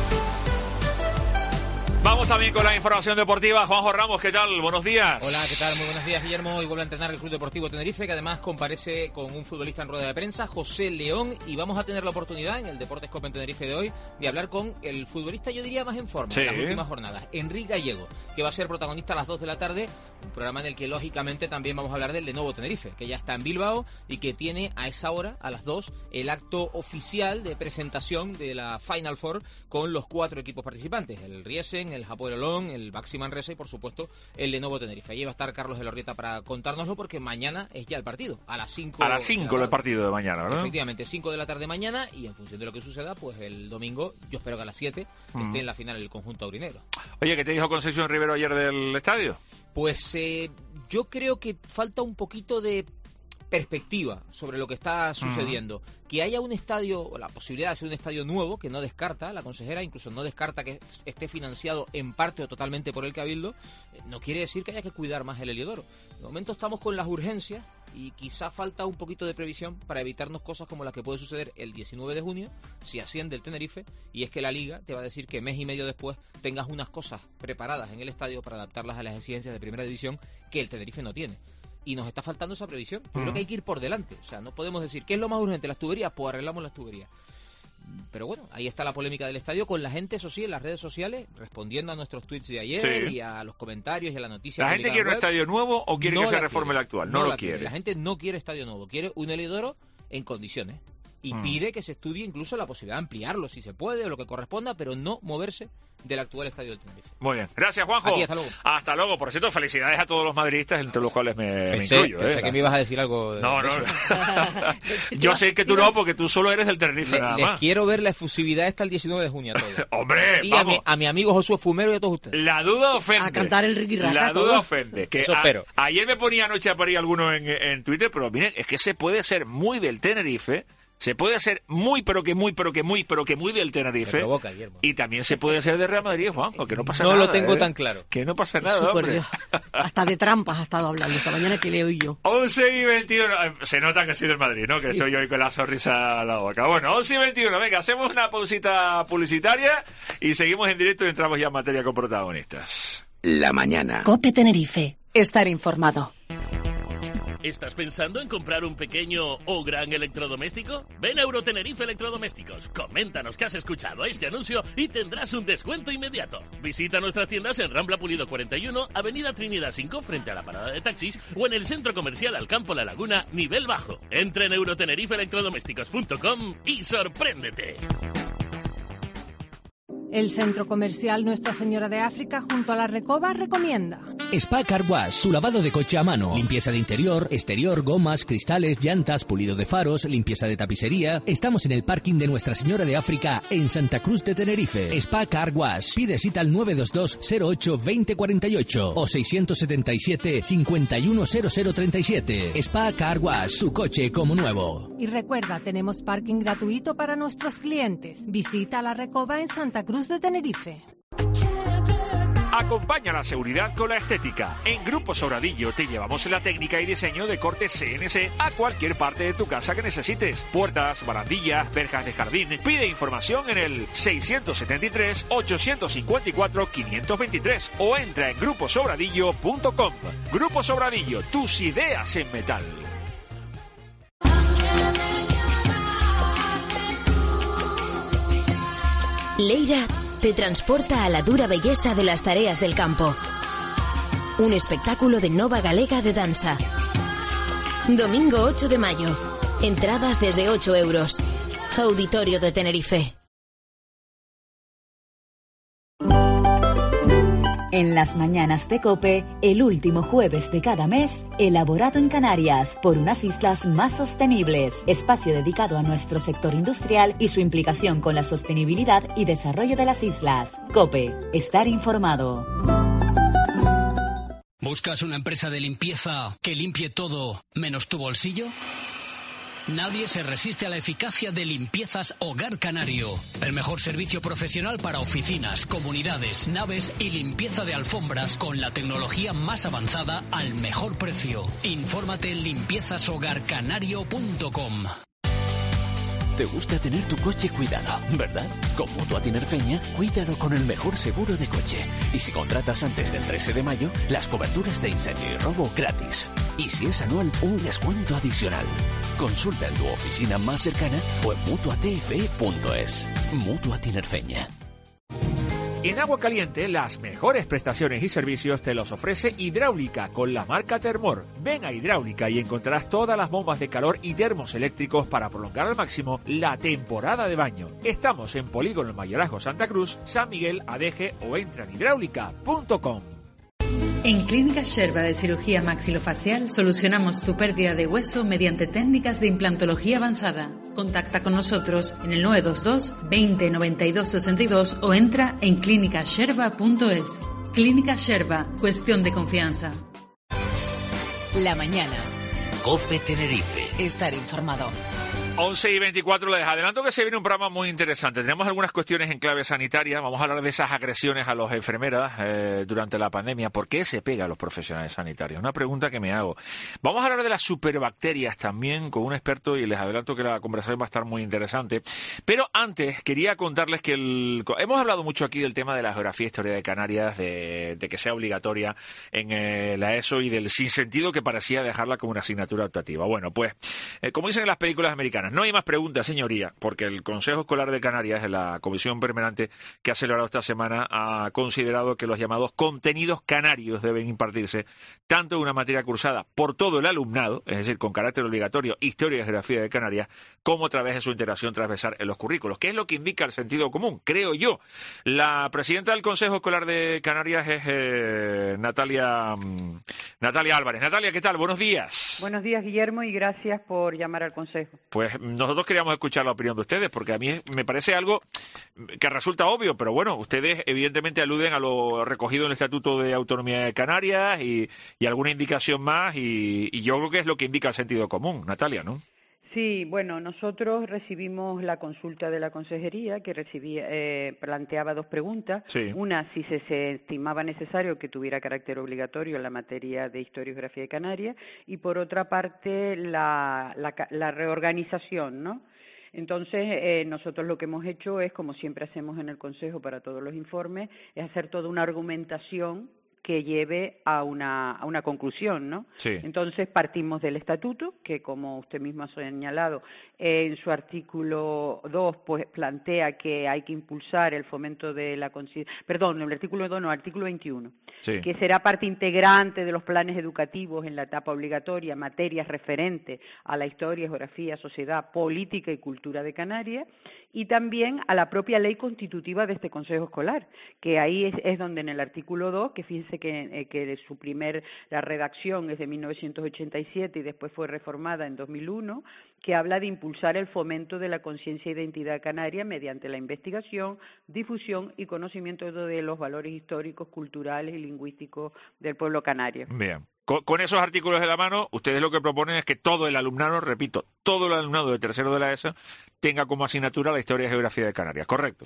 Vamos también con la información deportiva. Juanjo Ramos, ¿qué tal? Buenos días. Hola, ¿qué tal? Muy buenos días, Guillermo. Hoy vuelve a entrenar el Club Deportivo Tenerife, que además comparece con un futbolista en rueda de prensa, José León, y vamos a tener la oportunidad en el Deportes Copa en Tenerife de hoy de hablar con el futbolista, yo diría, más en forma sí. en las últimas jornadas, Enrique Gallego, que va a ser protagonista a las dos de la tarde, un programa en el que lógicamente también vamos a hablar del Lenovo Tenerife, que ya está en Bilbao y que tiene a esa hora, a las dos, el acto oficial de presentación de la Final Four con los cuatro equipos participantes, el Riesen, Jaén, el Hapoel Holon, el Baxi Manresa y por supuesto el Lenovo Tenerife. Allí va a estar Carlos Elorrieta para contárnoslo porque mañana es ya el partido, a las cinco. A las cinco el partido de mañana, ¿verdad? Efectivamente, cinco de la tarde mañana y en función de lo que suceda, pues el domingo, yo espero que a las siete mm. esté en la final el conjunto aurinegro. Oye, ¿qué te dijo Concesión Rivero ayer del estadio? Pues eh, yo creo que falta un poquito de perspectiva sobre lo que está sucediendo. Uh-huh. Que haya un estadio, o la posibilidad de hacer un estadio nuevo, que no descarta, la consejera incluso no descarta que esté financiado en parte o totalmente por el Cabildo, no quiere decir que haya que cuidar más el Heliodoro. De momento estamos con las urgencias y quizá falta un poquito de previsión para evitarnos cosas como las que puede suceder el diecinueve de junio, si asciende el Tenerife, y es que la Liga te va a decir que mes y medio después tengas unas cosas preparadas en el estadio para adaptarlas a las exigencias de Primera División que el Tenerife no tiene. Y nos está faltando esa previsión. Yo uh-huh. creo que hay que ir por delante. O sea, no podemos decir, ¿qué es lo más urgente? ¿Las tuberías? Pues arreglamos las tuberías. Pero bueno, ahí está la polémica del estadio con la gente, eso sí, en las redes sociales, respondiendo a nuestros tweets de ayer sí. y a los comentarios y a la noticia. ¿La gente quiere un estadio nuevo o quiere no que se reforme el actual? No, no lo quiere. quiere. La gente no quiere estadio nuevo, quiere un Heliodoro en condiciones. Y mm. pide que se estudie incluso la posibilidad de ampliarlo, si se puede, o lo que corresponda, pero no moverse del actual estadio del Tenerife. Muy bien. Gracias, Juanjo. Aquí, hasta luego. Hasta luego. Por cierto, felicidades a todos los madridistas, entre los cuales me, pensé, me incluyo. Pensé ¿eh? que me ibas a decir algo. De no, no. Yo sé que tú no, porque tú solo eres del Tenerife, Le, nada les más. quiero ver la efusividad esta el diecinueve de junio a todos. ¡Hombre, y vamos! A mi, a mi amigo Josué Fumero y a todos ustedes. La duda ofende. A cantar el Ricky Raca. La duda ofende. Que Eso a, espero. Ayer me ponía anoche a parir alguno en, en Twitter, pero miren, es que se puede ser muy del Tenerife. Se puede hacer muy, pero que muy, pero que muy, pero que muy del Tenerife. Me provoca, y también se puede hacer de Real Madrid, Juanjo, que no pasa no nada. No lo tengo ¿eh? tan claro. Que no pasa nada, Super hombre. Dios. Hasta de trampas ha estado hablando esta mañana que leo yo. once y veintiuno. Se nota que soy del Madrid, ¿no? Que sí. Estoy hoy con la sonrisa a la boca. Bueno, once y veintiuno. Venga, hacemos una pausita publicitaria y seguimos en directo y entramos ya en materia con protagonistas. La mañana. COPE Tenerife. Estar informado. ¿Estás pensando en comprar un pequeño o gran electrodoméstico? Ven a Eurotenerife Electrodomésticos. Coméntanos que has escuchado este anuncio y tendrás un descuento inmediato. Visita nuestras tiendas en Rambla Pulido cuarenta y uno, Avenida Trinidad cinco, frente a la parada de taxis, o en el Centro Comercial Alcampo La Laguna, nivel bajo. Entra en eurotenerife electrodomésticos punto com y sorpréndete. El Centro Comercial Nuestra Señora de África junto a la Recoba recomienda Spa Car Wash, tu lavado de coche a mano, limpieza de interior, exterior, gomas, cristales, llantas, pulido de faros, limpieza de tapicería. Estamos en el parking de Nuestra Señora de África en Santa Cruz de Tenerife. Spa Car Wash. Pide cita al nueve dos dos cero ocho dos cero cuatro ocho o seiscientos setenta y siete cincuenta y uno cero cero treinta y siete. Spa Car Wash, tu coche como nuevo. Y recuerda, tenemos parking gratuito para nuestros clientes. Visita la Recoba en Santa Cruz de Tenerife. Acompaña la seguridad con la estética. En Grupo Sobradillo te llevamos la técnica y diseño de corte C N C a cualquier parte de tu casa que necesites. Puertas, barandillas, verjas de jardín. Pide información en el seiscientos setenta y tres, ochocientos cincuenta y cuatro, quinientos veintitrés o entra en grupo sobradillo punto com. Grupo Sobradillo, tus ideas en metal. Leira te transporta a la dura belleza de las tareas del campo. Un espectáculo de Nova Galega de danza. Domingo ocho de mayo. Entradas desde ocho euros. Auditorio de Tenerife. En las mañanas de COPE, el último jueves de cada mes, elaborado en Canarias por unas islas más sostenibles. Espacio dedicado a nuestro sector industrial y su implicación con la sostenibilidad y desarrollo de las islas. COPE, estar informado. ¿Buscas una empresa de limpieza que limpie todo menos tu bolsillo? Nadie se resiste a la eficacia de Limpiezas Hogar Canario. El mejor servicio profesional para oficinas, comunidades, naves y limpieza de alfombras con la tecnología más avanzada al mejor precio. Infórmate en limpiezas hogar canario punto com. Te gusta tener tu coche cuidado, ¿verdad? Con Mutua Tinerfeña, cuídalo con el mejor seguro de coche. Y si contratas antes del trece de mayo, las coberturas de incendio y robo gratis. Y si es anual, un descuento adicional. Consulta en tu oficina más cercana o en mutua t f e punto es. Mutua Tinerfeña. En agua caliente, las mejores prestaciones y servicios te los ofrece Hidráulica con la marca Termor. Ven a Hidráulica y encontrarás todas las bombas de calor y termos eléctricos para prolongar al máximo la temporada de baño. Estamos en Polígono El Mayorazgo Santa Cruz, San Miguel, Adeje o entra en hidráulica punto com. En Clínica Sherba de Cirugía Maxilofacial solucionamos tu pérdida de hueso mediante técnicas de implantología avanzada. Contacta con nosotros en el nueve dos dos, veinte, noventa y dos, sesenta y dos o entra en clínica sherba punto es. Clínica Sherba, cuestión de confianza. La mañana. COPE Tenerife. Estar informado. once y veinticuatro, les adelanto que se viene un programa muy interesante. Tenemos algunas cuestiones en clave sanitaria. Vamos a hablar de esas agresiones a las enfermeras eh, durante la pandemia. ¿Por qué se pega a los profesionales sanitarios? Una pregunta que me hago. Vamos a hablar de las superbacterias también con un experto y les adelanto que la conversación va a estar muy interesante. Pero antes quería contarles que el... hemos hablado mucho aquí del tema de la geografía e historia de Canarias, de, de que sea obligatoria en eh, la ESO y del sinsentido que parecía dejarla como una asignatura optativa. Bueno, pues, eh, como dicen en las películas americanas, no hay más preguntas, señoría, porque el Consejo Escolar de Canarias, en la comisión permanente que ha celebrado esta semana, ha considerado que los llamados contenidos canarios deben impartirse tanto en una materia cursada por todo el alumnado, es decir, con carácter obligatorio, historia y geografía de Canarias, como a través de su integración transversal en los currículos, que es lo que indica el sentido común, creo yo. La presidenta del Consejo Escolar de Canarias es eh, Natalia, um, Natalia Álvarez. Natalia, ¿qué tal? Buenos días. Buenos días, Guillermo, y gracias por llamar al Consejo. Pues nosotros queríamos escuchar la opinión de ustedes, porque a mí me parece algo que resulta obvio, pero bueno, ustedes evidentemente aluden a lo recogido en el Estatuto de Autonomía de Canarias y, y alguna indicación más, y, y yo creo que es lo que indica el sentido común, Natalia, ¿no? Sí, bueno, nosotros recibimos la consulta de la consejería que recibía, eh, planteaba dos preguntas. Sí. Una, si se, se estimaba necesario que tuviera carácter obligatorio en la materia de Historia y Geografía de Canarias, y por otra parte la, la, la reorganización, ¿no? Entonces, eh, nosotros lo que hemos hecho es, como siempre hacemos en el Consejo para todos los informes, es hacer toda una argumentación que lleve a una, a una conclusión, ¿no? Sí. Entonces partimos del estatuto, que como usted mismo ha señalado, eh, en su artículo dos, pues plantea que hay que impulsar el fomento de la conciencia, perdón, el artículo dos, no, el artículo veintiuno, sí, que será parte integrante de los planes educativos en la etapa obligatoria, materias referentes a la historia, geografía, sociedad, política y cultura de Canarias, y también a la propia ley constitutiva de este Consejo Escolar, que ahí es, es donde en el artículo dos, que fíjense que, eh, que su primer la redacción es de mil novecientos ochenta y siete y después fue reformada en dos mil uno, que habla de impulsar el fomento de la conciencia e identidad canaria mediante la investigación, difusión y conocimiento de los valores históricos, culturales y lingüísticos del pueblo canario. Bien. Con, con esos artículos de la mano, ustedes lo que proponen es que todo el alumnado, repito, todo el alumnado de tercero de la ESO tenga como asignatura la historia y geografía de Canarias, ¿correcto?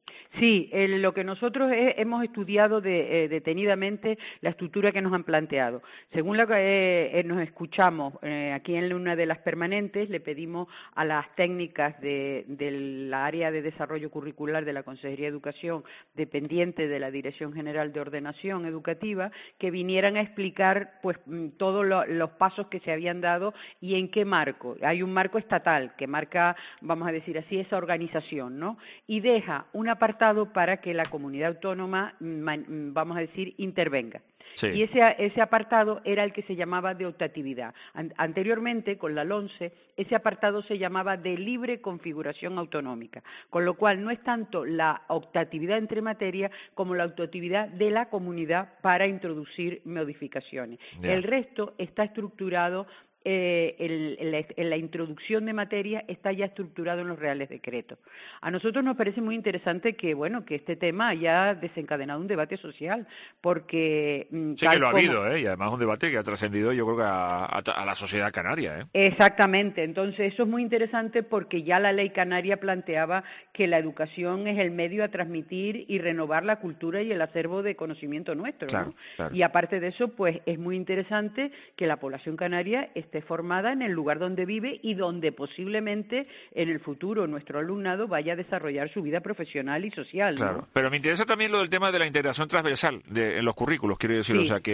Sí, eh, lo que nosotros he, hemos estudiado de, eh, detenidamente la estructura que nos han planteado. Según lo que eh, eh, nos escuchamos eh, aquí en una de las permanentes, le pedimos a las técnicas de, de la área de desarrollo curricular de la Consejería de Educación, dependiente de la Dirección General de Ordenación Educativa, que vinieran a explicar pues todos lo, los pasos que se habían dado y en qué marco. Hay un marco estatal que marca, vamos a decir así, esa organización, ¿no? Y deja una parte para que la comunidad autónoma, vamos a decir, intervenga. Sí. Y ese, ese apartado era el que se llamaba de optatividad. An- anteriormente, con la LONCE, ese apartado se llamaba de libre configuración autonómica, con lo cual no es tanto la optatividad entre materias como la optatividad de la comunidad para introducir modificaciones. Yeah. El resto está estructurado. Eh, el, el, el, la introducción de materia está ya estructurado en los reales decretos. A nosotros nos parece muy interesante que, bueno, que este tema haya desencadenado un debate social, porque... Sí que lo ha como... habido, ¿eh? Y además un debate que ha trascendido, yo creo que a, a, a la sociedad canaria, ¿eh? Exactamente. Entonces, eso es muy interesante porque ya la ley canaria planteaba que la educación es el medio a transmitir y renovar la cultura y el acervo de conocimiento nuestro, claro, ¿no? Claro. Y aparte de eso, pues es muy interesante que la población canaria esté formada en el lugar donde vive y donde posiblemente en el futuro nuestro alumnado vaya a desarrollar su vida profesional y social, ¿no? Claro, pero me interesa también lo del tema de la integración transversal de, en los currículos, quiero decir, sí. O sea, que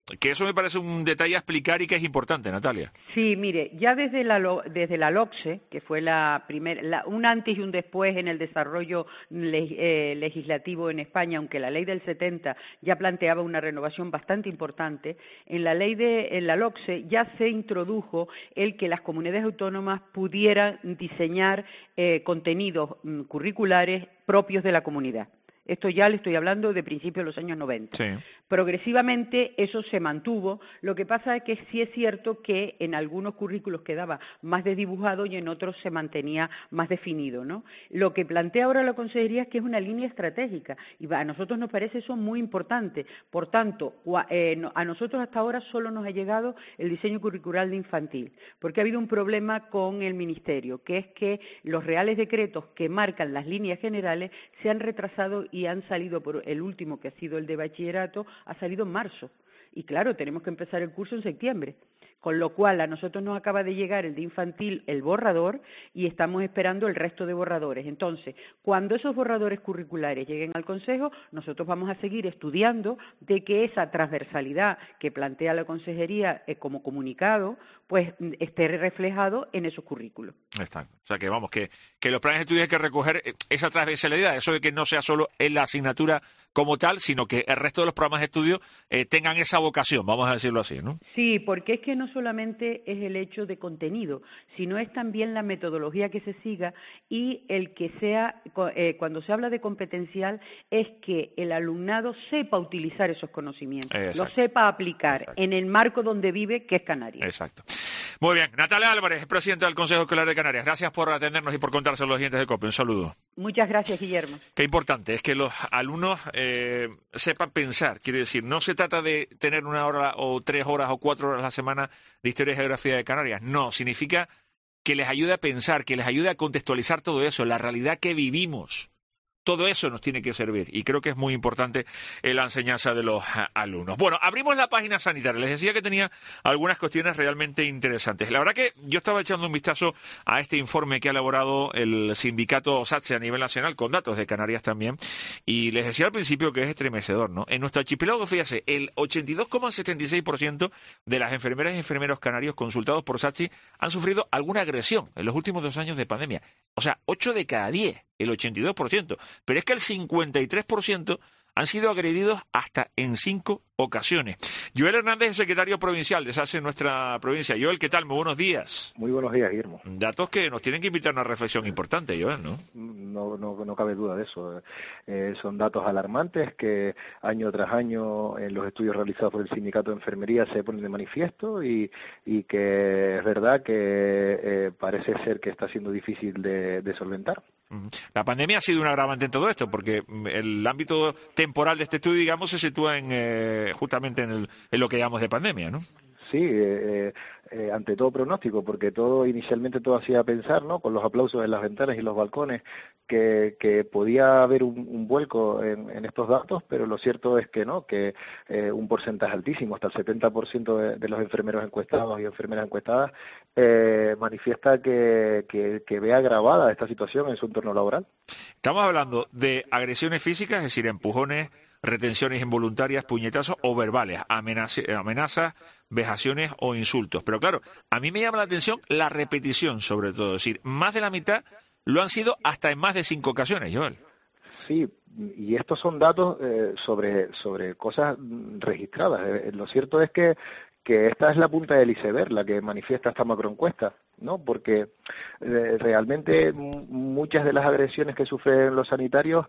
Que eso me parece un detalle a explicar y que es importante, Natalia. Sí, mire, ya desde la, desde la LOCSE, que fue la primer, la, un antes y un después en el desarrollo le, eh, legislativo en España, aunque la ley del setenta ya planteaba una renovación bastante importante, en la ley de en la LOCSE ya se introdujo el que las comunidades autónomas pudieran diseñar eh, contenidos mm, curriculares propios de la comunidad. Esto ya le estoy hablando de principios de los años noventa. Sí. Progresivamente eso se mantuvo. Lo que pasa es que sí es cierto que en algunos currículos quedaba más desdibujado y en otros se mantenía más definido, ¿no? Lo que plantea ahora la Consejería es que es una línea estratégica y a nosotros nos parece eso muy importante. Por tanto, eh, a nosotros hasta ahora solo nos ha llegado el diseño curricular de infantil, porque ha habido un problema con el Ministerio, que es que los reales decretos que marcan las líneas generales se han retrasado y han salido por el último, que ha sido el de bachillerato, ha salido en marzo. Y claro, tenemos que empezar el curso en septiembre. Con lo cual, a nosotros nos acaba de llegar el de infantil, el borrador, y estamos esperando el resto de borradores. Entonces, cuando esos borradores curriculares lleguen al Consejo, nosotros vamos a seguir estudiando de que esa transversalidad que plantea la Consejería eh, como comunicado, pues esté reflejado en esos currículos. Está. O sea, que vamos, que, que los planes de estudio hay que recoger esa transversalidad, eso de que no sea solo en la asignatura como tal, sino que el resto de los programas de estudio eh, tengan esa vocación, vamos a decirlo así, ¿no? Sí, porque es que no solamente es el hecho de contenido, sino es también la metodología que se siga y el que sea, eh, cuando se habla de competencial, es que el alumnado sepa utilizar esos conocimientos, Exacto. lo sepa aplicar Exacto. en el marco donde vive, que es Canarias. Exacto. Muy bien, Natalia Álvarez, presidenta del Consejo Escolar de Canarias. Gracias por atendernos y por contárselo a los oyentes de COPE. Un saludo. Muchas gracias, Guillermo. Qué importante es que los alumnos eh, sepan pensar. Quiere decir, no se trata de tener una hora o tres horas o cuatro horas a la semana de Historia y Geografía de Canarias. No, significa que les ayude a pensar, que les ayude a contextualizar todo eso, la realidad que vivimos. Todo eso nos tiene que servir y creo que es muy importante en la enseñanza de los alumnos. Bueno, abrimos la página sanitaria. Les decía que tenía algunas cuestiones realmente interesantes. La verdad que yo estaba echando un vistazo a este informe que ha elaborado el sindicato SATSE a nivel nacional, con datos de Canarias también, y les decía al principio que es estremecedor, ¿no? En nuestro archipiélago, fíjese, el ochenta y dos coma setenta y seis por ciento de las enfermeras y enfermeros canarios consultados por SATSE han sufrido alguna agresión en los últimos dos años de pandemia. O sea, ocho de cada diez. El ochenta y dos por ciento, pero es que el cincuenta y tres por ciento han sido agredidos hasta en cinco ocasiones. Joel Hernández es secretario provincial de SATSE en nuestra provincia. Joel, ¿qué tal? Muy buenos días. Muy buenos días, Guillermo. Datos que nos tienen que invitar a una reflexión importante, Joel, ¿no? No, no, no cabe duda de eso. Eh, son datos alarmantes que año tras año en los estudios realizados por el Sindicato de Enfermería se ponen de manifiesto y, y que es verdad que eh, parece ser que está siendo difícil de, de solventar. La pandemia ha sido un agravante en todo esto, porque el ámbito temporal de este estudio, digamos, se sitúa en eh, justamente en, el, en lo que llamamos de pandemia, ¿no? Sí, eh, eh, ante todo pronóstico, porque todo inicialmente todo hacía pensar, ¿no? Con los aplausos en las ventanas y los balcones, que, que podía haber un, un vuelco en, en estos datos, pero lo cierto es que no, que eh, un porcentaje altísimo, hasta el setenta por ciento de, de los enfermeros encuestados y enfermeras encuestadas, eh, manifiesta que, que, que ve agravada esta situación en su entorno laboral. Estamos hablando de agresiones físicas, es decir, empujones, retenciones involuntarias, puñetazos o verbales, amenazas, amenazas, vejaciones o insultos. Pero claro, a mí me llama la atención la repetición, sobre todo. Es decir, más de la mitad lo han sido hasta en más de cinco ocasiones, Joel. Sí, y estos son datos eh, sobre, sobre cosas registradas. Eh, lo cierto es que que esta es la punta del iceberg, la que manifiesta esta macroencuesta, ¿no? Porque eh, realmente m- muchas de las agresiones que sufren los sanitarios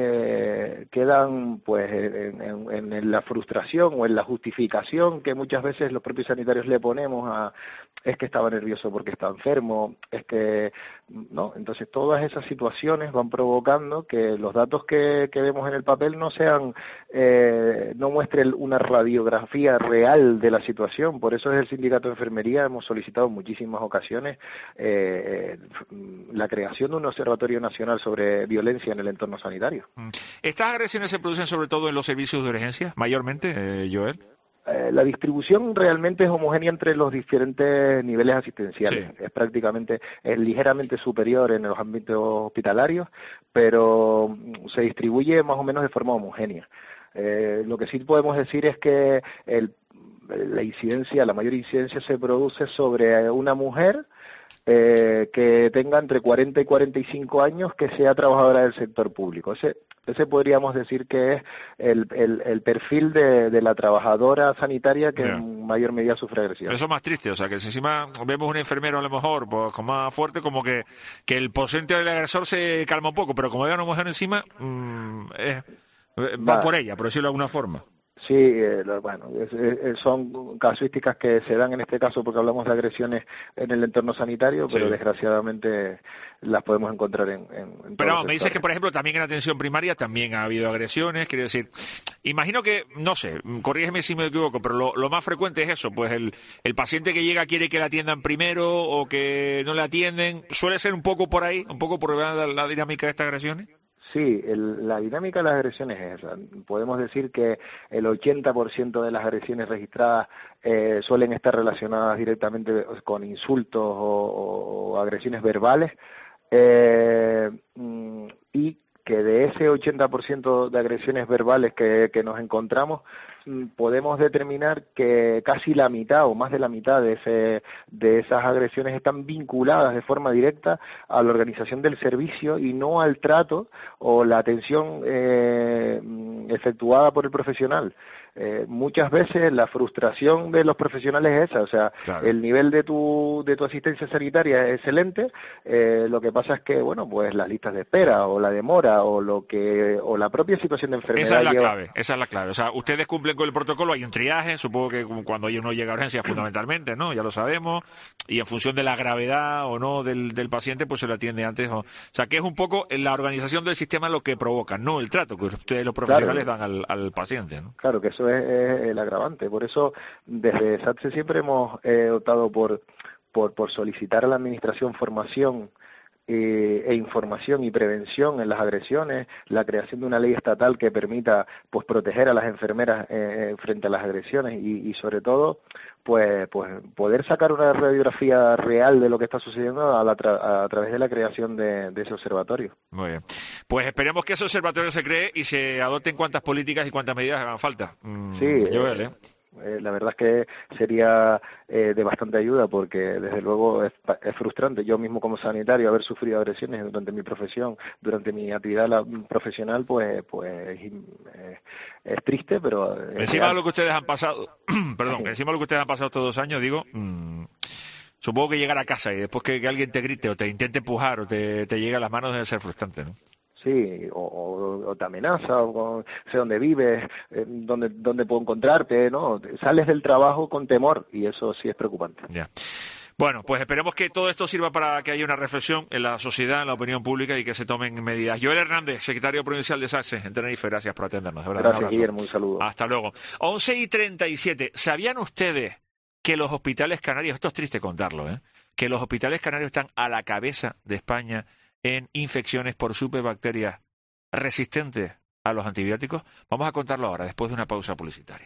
eh, quedan pues en, en, en la frustración o en la justificación que muchas veces los propios sanitarios le ponemos a es que estaba nervioso porque está enfermo, es que no, entonces todas esas situaciones van provocando que los datos que, que vemos en el papel no sean eh, no muestren una radiografía real de la situación. Por eso es el Sindicato de Enfermería hemos solicitado en muchísimas ocasiones eh, la creación de un observatorio nacional sobre violencia en el entorno sanitario. ¿Estas agresiones se producen sobre todo en los servicios de urgencia, mayormente, eh, Joel? Eh, la distribución realmente es homogénea entre los diferentes niveles asistenciales. Sí. Es prácticamente, es ligeramente superior en los ámbitos hospitalarios, pero se distribuye más o menos de forma homogénea. Eh, lo que sí podemos decir es que el la incidencia, la mayor incidencia se produce sobre una mujer eh, que tenga entre cuarenta y cuarenta y cinco años, que sea trabajadora del sector público. Ese, ese podríamos decir que es el, el, el perfil de, de la trabajadora sanitaria que yeah. en mayor medida sufre agresión. Eso es más triste, o sea, que si encima vemos un enfermero a lo mejor pues, con más fuerte, como que, que el porcentaje del agresor se calma un poco, pero como vea una mujer encima, mmm, eh, va, va por ella, por decirlo de alguna forma. Sí, eh, bueno, es, es, son casuísticas que se dan en este caso porque hablamos de agresiones en el entorno sanitario, pero sí. desgraciadamente las podemos encontrar en... en, en pero vamos, me dices que, por ejemplo, también en atención primaria también ha habido agresiones, quiero decir, imagino que, no sé, corrígeme si me equivoco, pero lo, lo más frecuente es eso, pues el, el paciente que llega quiere que le atiendan primero o que no le atienden, ¿suele ser un poco por ahí, un poco por la, la dinámica de estas agresiones? Sí, el, la dinámica de las agresiones es esa. Podemos decir que el ochenta por ciento de las agresiones registradas eh, suelen estar relacionadas directamente con insultos o, o agresiones verbales eh, y que de ese ochenta por ciento de agresiones verbales que, que nos encontramos, podemos determinar que casi la mitad o más de la mitad de, ese, de esas agresiones están vinculadas de forma directa a la organización del servicio y no al trato o la atención eh, efectuada por el profesional. Eh, muchas veces la frustración de los profesionales es esa, o sea, claro. el nivel de tu de tu asistencia sanitaria es excelente, eh, lo que pasa es que, bueno, pues las listas de espera o la demora o lo que o la propia situación de enfermedad. Esa es la lleva... clave, esa es la clave, o sea, ustedes cumplen con el protocolo, hay un triaje, supongo que cuando uno llega a urgencia fundamentalmente, ¿no? Ya lo sabemos, y en función de la gravedad o no del, del paciente, pues se lo atiende antes, o, o sea, que es un poco la organización del sistema lo que provoca, no el trato que ustedes los profesionales claro. dan al, al paciente, ¿no? Claro, que eso es, es el agravante. Por eso, desde SATSE siempre hemos eh, optado por, por, por solicitar a la Administración formación eh, e información y prevención en las agresiones, la creación de una ley estatal que permita pues proteger a las enfermeras eh, frente a las agresiones y, y sobre todo pues pues poder sacar una radiografía real de lo que está sucediendo a, la tra a través de la creación de, de ese observatorio. Muy bien. Pues esperemos que ese observatorio se cree y se adopten cuantas políticas y cuantas medidas hagan falta. Mm, sí, Joel, ¿eh? Eh, la verdad es que sería eh, de bastante ayuda porque desde luego es, es frustrante yo mismo como sanitario haber sufrido agresiones durante mi profesión, durante mi actividad la, profesional, pues pues eh, es triste, pero encima de lo que ustedes han pasado perdón, encima de lo que ustedes han pasado estos dos años, digo, mmm, supongo que llegar a casa y después que, que alguien te grite o te intente empujar o te, te llegue a las manos debe ser frustrante, ¿no? Sí, o, o, o te amenaza, o sé dónde vives, eh, dónde, dónde puedo encontrarte, ¿no? Sales del trabajo con temor y eso sí es preocupante. Ya. Bueno, pues esperemos que todo esto sirva para que haya una reflexión en la sociedad, en la opinión pública y que se tomen medidas. Joel Hernández, secretario provincial de SATSE en Tenerife, gracias por atendernos. De verdad, gracias, Guillermo, un saludo. Hasta luego. once y treinta y siete. ¿Sabían ustedes que los hospitales canarios, esto es triste contarlo, ¿eh? que los hospitales canarios están a la cabeza de España en infecciones por superbacterias resistentes a los antibióticos? Vamos a contarlo ahora, después de una pausa publicitaria.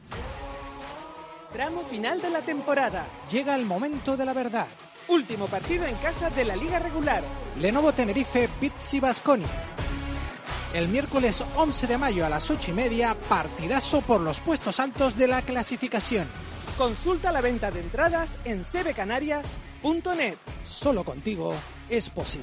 Tramo final de la temporada. Llega el momento de la verdad. Último partido en casa de la Liga Regular. Lenovo Tenerife Pizzi Baskonia. El miércoles once de mayo a las ocho y media, partidazo por los puestos altos de la clasificación. Consulta la venta de entradas en c b canarias punto net. Solo contigo es posible.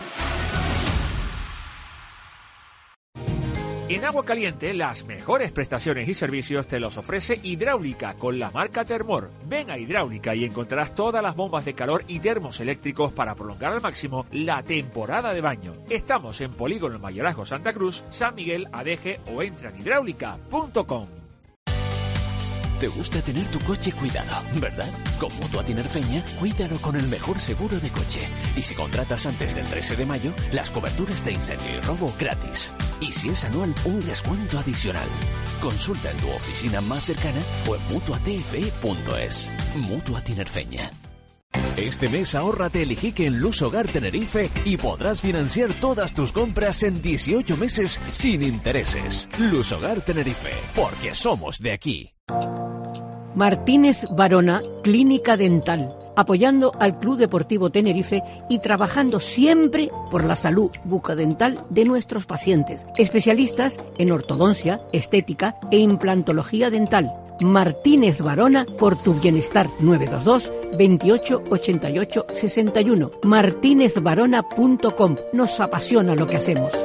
En Agua Caliente, las mejores prestaciones y servicios te los ofrece Hidráulica con la marca Termor. Ven a Hidráulica y encontrarás todas las bombas de calor y termos eléctricos para prolongar al máximo la temporada de baño. Estamos en Polígono Mayorazgo Santa Cruz, San Miguel, Adeje o entra en hidráulica punto com. Te gusta tener tu coche cuidado, ¿verdad? Con Mutua Tinerfeña, cuídalo con el mejor seguro de coche. Y si contratas antes del trece de mayo, las coberturas de incendio y robo gratis. Y si es anual, un descuento adicional. Consulta en tu oficina más cercana o en mutua t f e punto es. Mutua Tinerfeña. Este mes ahórrate el Ijique en Luz Hogar Tenerife y podrás financiar todas tus compras en dieciocho meses sin intereses. Luz Hogar Tenerife, porque somos de aquí. Martínez Varona, Clínica Dental, apoyando al Club Deportivo Tenerife y trabajando siempre por la salud bucodental de nuestros pacientes. Especialistas en ortodoncia, estética e implantología dental. Martínez Varona, por tu bienestar. nueve dos dos, veintiocho, ochenta y ocho, sesenta y uno. martínez varona punto com. Nos apasiona lo que hacemos.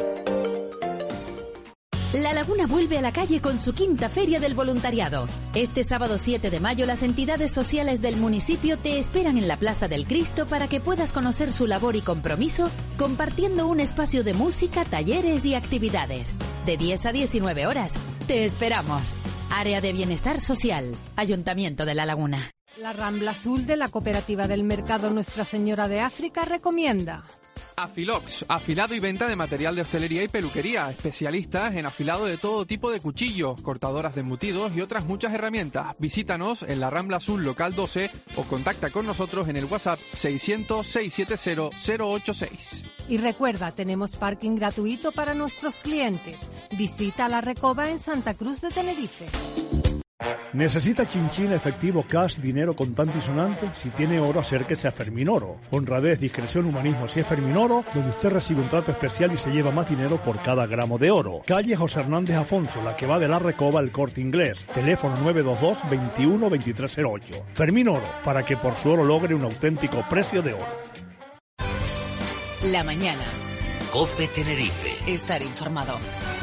La Laguna vuelve a la calle con su quinta Feria del Voluntariado. Este sábado siete de mayo las entidades sociales del municipio te esperan en la Plaza del Cristo para que puedas conocer su labor y compromiso compartiendo un espacio de música, talleres y actividades. De diez a diecinueve horas. Te esperamos. Área de Bienestar Social. Ayuntamiento de La Laguna. La Rambla Azul de la Cooperativa del Mercado Nuestra Señora de África recomienda Afilox, afilado y venta de material de hostelería y peluquería, especialistas en afilado de todo tipo de cuchillos, cortadoras de embutidos y otras muchas herramientas. Visítanos en la Rambla Azul local doce o contacta con nosotros en el WhatsApp seiscientos, seiscientos setenta, cero ocho seis. Y recuerda, tenemos parking gratuito para nuestros clientes. Visita La Recoba en Santa Cruz de Tenerife. ¿Necesita chinchín, efectivo, cash, dinero contante y sonante? Si tiene oro, acérquese a Ferminoro. Honradez, discreción, humanismo, si es Ferminoro, donde usted recibe un trato especial y se lleva más dinero por cada gramo de oro. Calle José Hernández Afonso, la que va de La Recoba al Corte Inglés. Teléfono nueve dos dos, veintiuno, veintitrés cero ocho. Ferminoro, para que por su oro logre un auténtico precio de oro. La mañana. COPE Tenerife. Estar informado.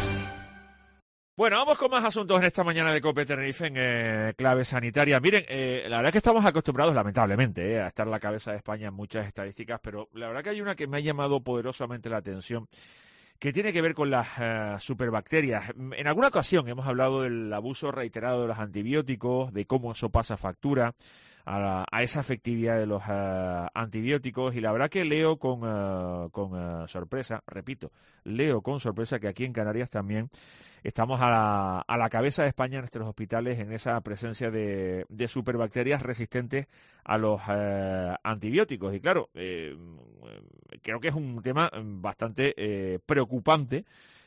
Bueno, vamos con más asuntos en esta mañana de COPE Tenerife en eh, clave sanitaria. Miren, eh, la verdad es que estamos acostumbrados, lamentablemente, eh, a estar a la cabeza de España en muchas estadísticas, pero la verdad que hay una que me ha llamado poderosamente la atención, que tiene que ver con las uh, superbacterias. En alguna ocasión hemos hablado del abuso reiterado de los antibióticos, de cómo eso pasa factura a, a esa efectividad de los uh, antibióticos, y la verdad que leo con, uh, con uh, sorpresa, repito, leo con sorpresa que aquí en Canarias también estamos a la, a la cabeza de España en nuestros hospitales en esa presencia de, de superbacterias resistentes a los uh, antibióticos. Y claro, eh, creo que es un tema bastante eh, preocupante,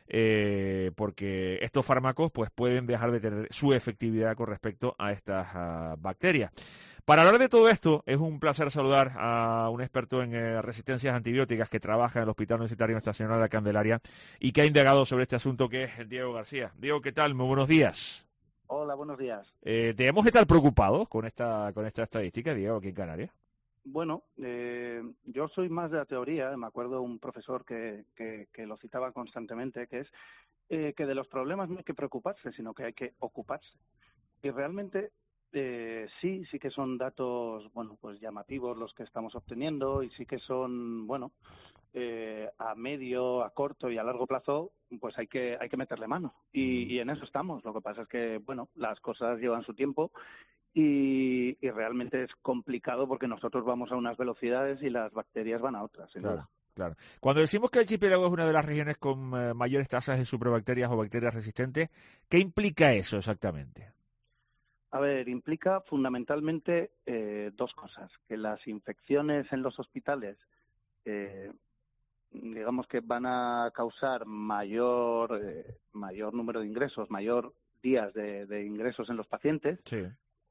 eh, porque estos fármacos pues pueden dejar de tener su efectividad con respecto a estas uh, bacterias. Para hablar de todo esto, es un placer saludar a un experto en eh, resistencias antibióticas que trabaja en el Hospital Universitario Nuestra Señora de la Candelaria y que ha indagado sobre este asunto, que es Diego García. Diego, ¿qué tal? Muy buenos días. Hola, buenos días. Eh, ¿Debemos estar preocupados con esta con esta estadística, Diego, aquí en Canarias? Bueno, eh, yo soy más de la teoría. Me acuerdo de un profesor que, que, que lo citaba constantemente, que es eh, que de los problemas no hay que preocuparse, sino que hay que ocuparse. Y realmente eh, sí, sí que son datos, bueno, pues llamativos los que estamos obteniendo, y sí que son, bueno, eh, a medio, a corto y a largo plazo, pues hay que hay que meterle mano. Y, y en eso estamos. Lo que pasa es que, bueno, las cosas llevan su tiempo. Y, y realmente es complicado porque nosotros vamos a unas velocidades y las bacterias van a otras, sin claro, duda. Claro. Cuando decimos que el archipiélago es una de las regiones con eh, mayores tasas de superbacterias o bacterias resistentes, ¿qué implica eso exactamente? A ver, implica fundamentalmente eh, dos cosas. Que las infecciones en los hospitales, eh, digamos que van a causar mayor, eh, mayor número de ingresos, mayor días de, de ingresos en los pacientes. Sí.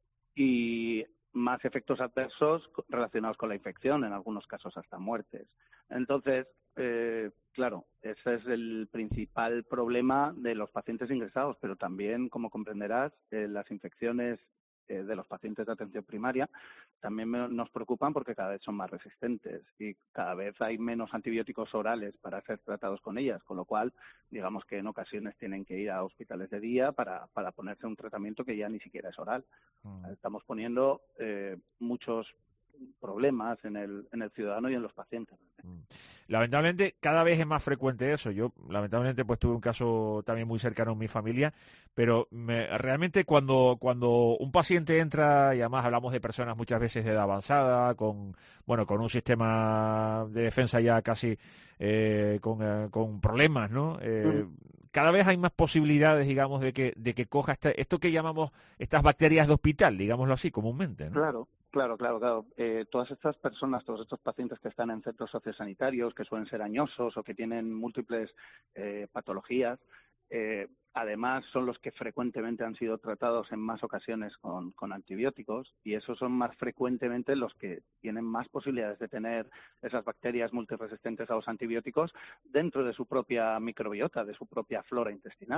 Y más efectos adversos relacionados con la infección, en algunos casos hasta muertes. Entonces, eh, claro, ese es el principal problema de los pacientes ingresados, pero también, como comprenderás, eh, las infecciones eh, de los pacientes de atención primaria también me, nos preocupan porque cada vez son más resistentes y cada vez hay menos antibióticos orales para ser tratados con ellas, con lo cual, digamos que en ocasiones tienen que ir a hospitales de día para, para ponerse un tratamiento que ya ni siquiera es oral. Mm. Estamos poniendo eh, muchos problemas en el en el ciudadano y en los pacientes. Lamentablemente cada vez es más frecuente eso. Yo lamentablemente pues tuve un caso también muy cercano en mi familia, pero me, realmente cuando cuando un paciente entra, y además hablamos de personas muchas veces de edad avanzada, con bueno con un sistema de defensa ya casi eh, con, eh, con problemas, ¿no? Eh, mm. Cada vez hay más posibilidades, digamos, de que de que coja este, esto que llamamos estas bacterias de hospital, digámoslo así, comúnmente, ¿no? Claro. Claro, claro, claro. Eh, todas estas personas, todos estos pacientes que están en centros sociosanitarios, que suelen ser añosos o que tienen múltiples eh, patologías, eh, además son los que frecuentemente han sido tratados en más ocasiones con, con antibióticos, y esos son más frecuentemente los que tienen más posibilidades de tener esas bacterias multiresistentes a los antibióticos dentro de su propia microbiota, de su propia flora intestinal.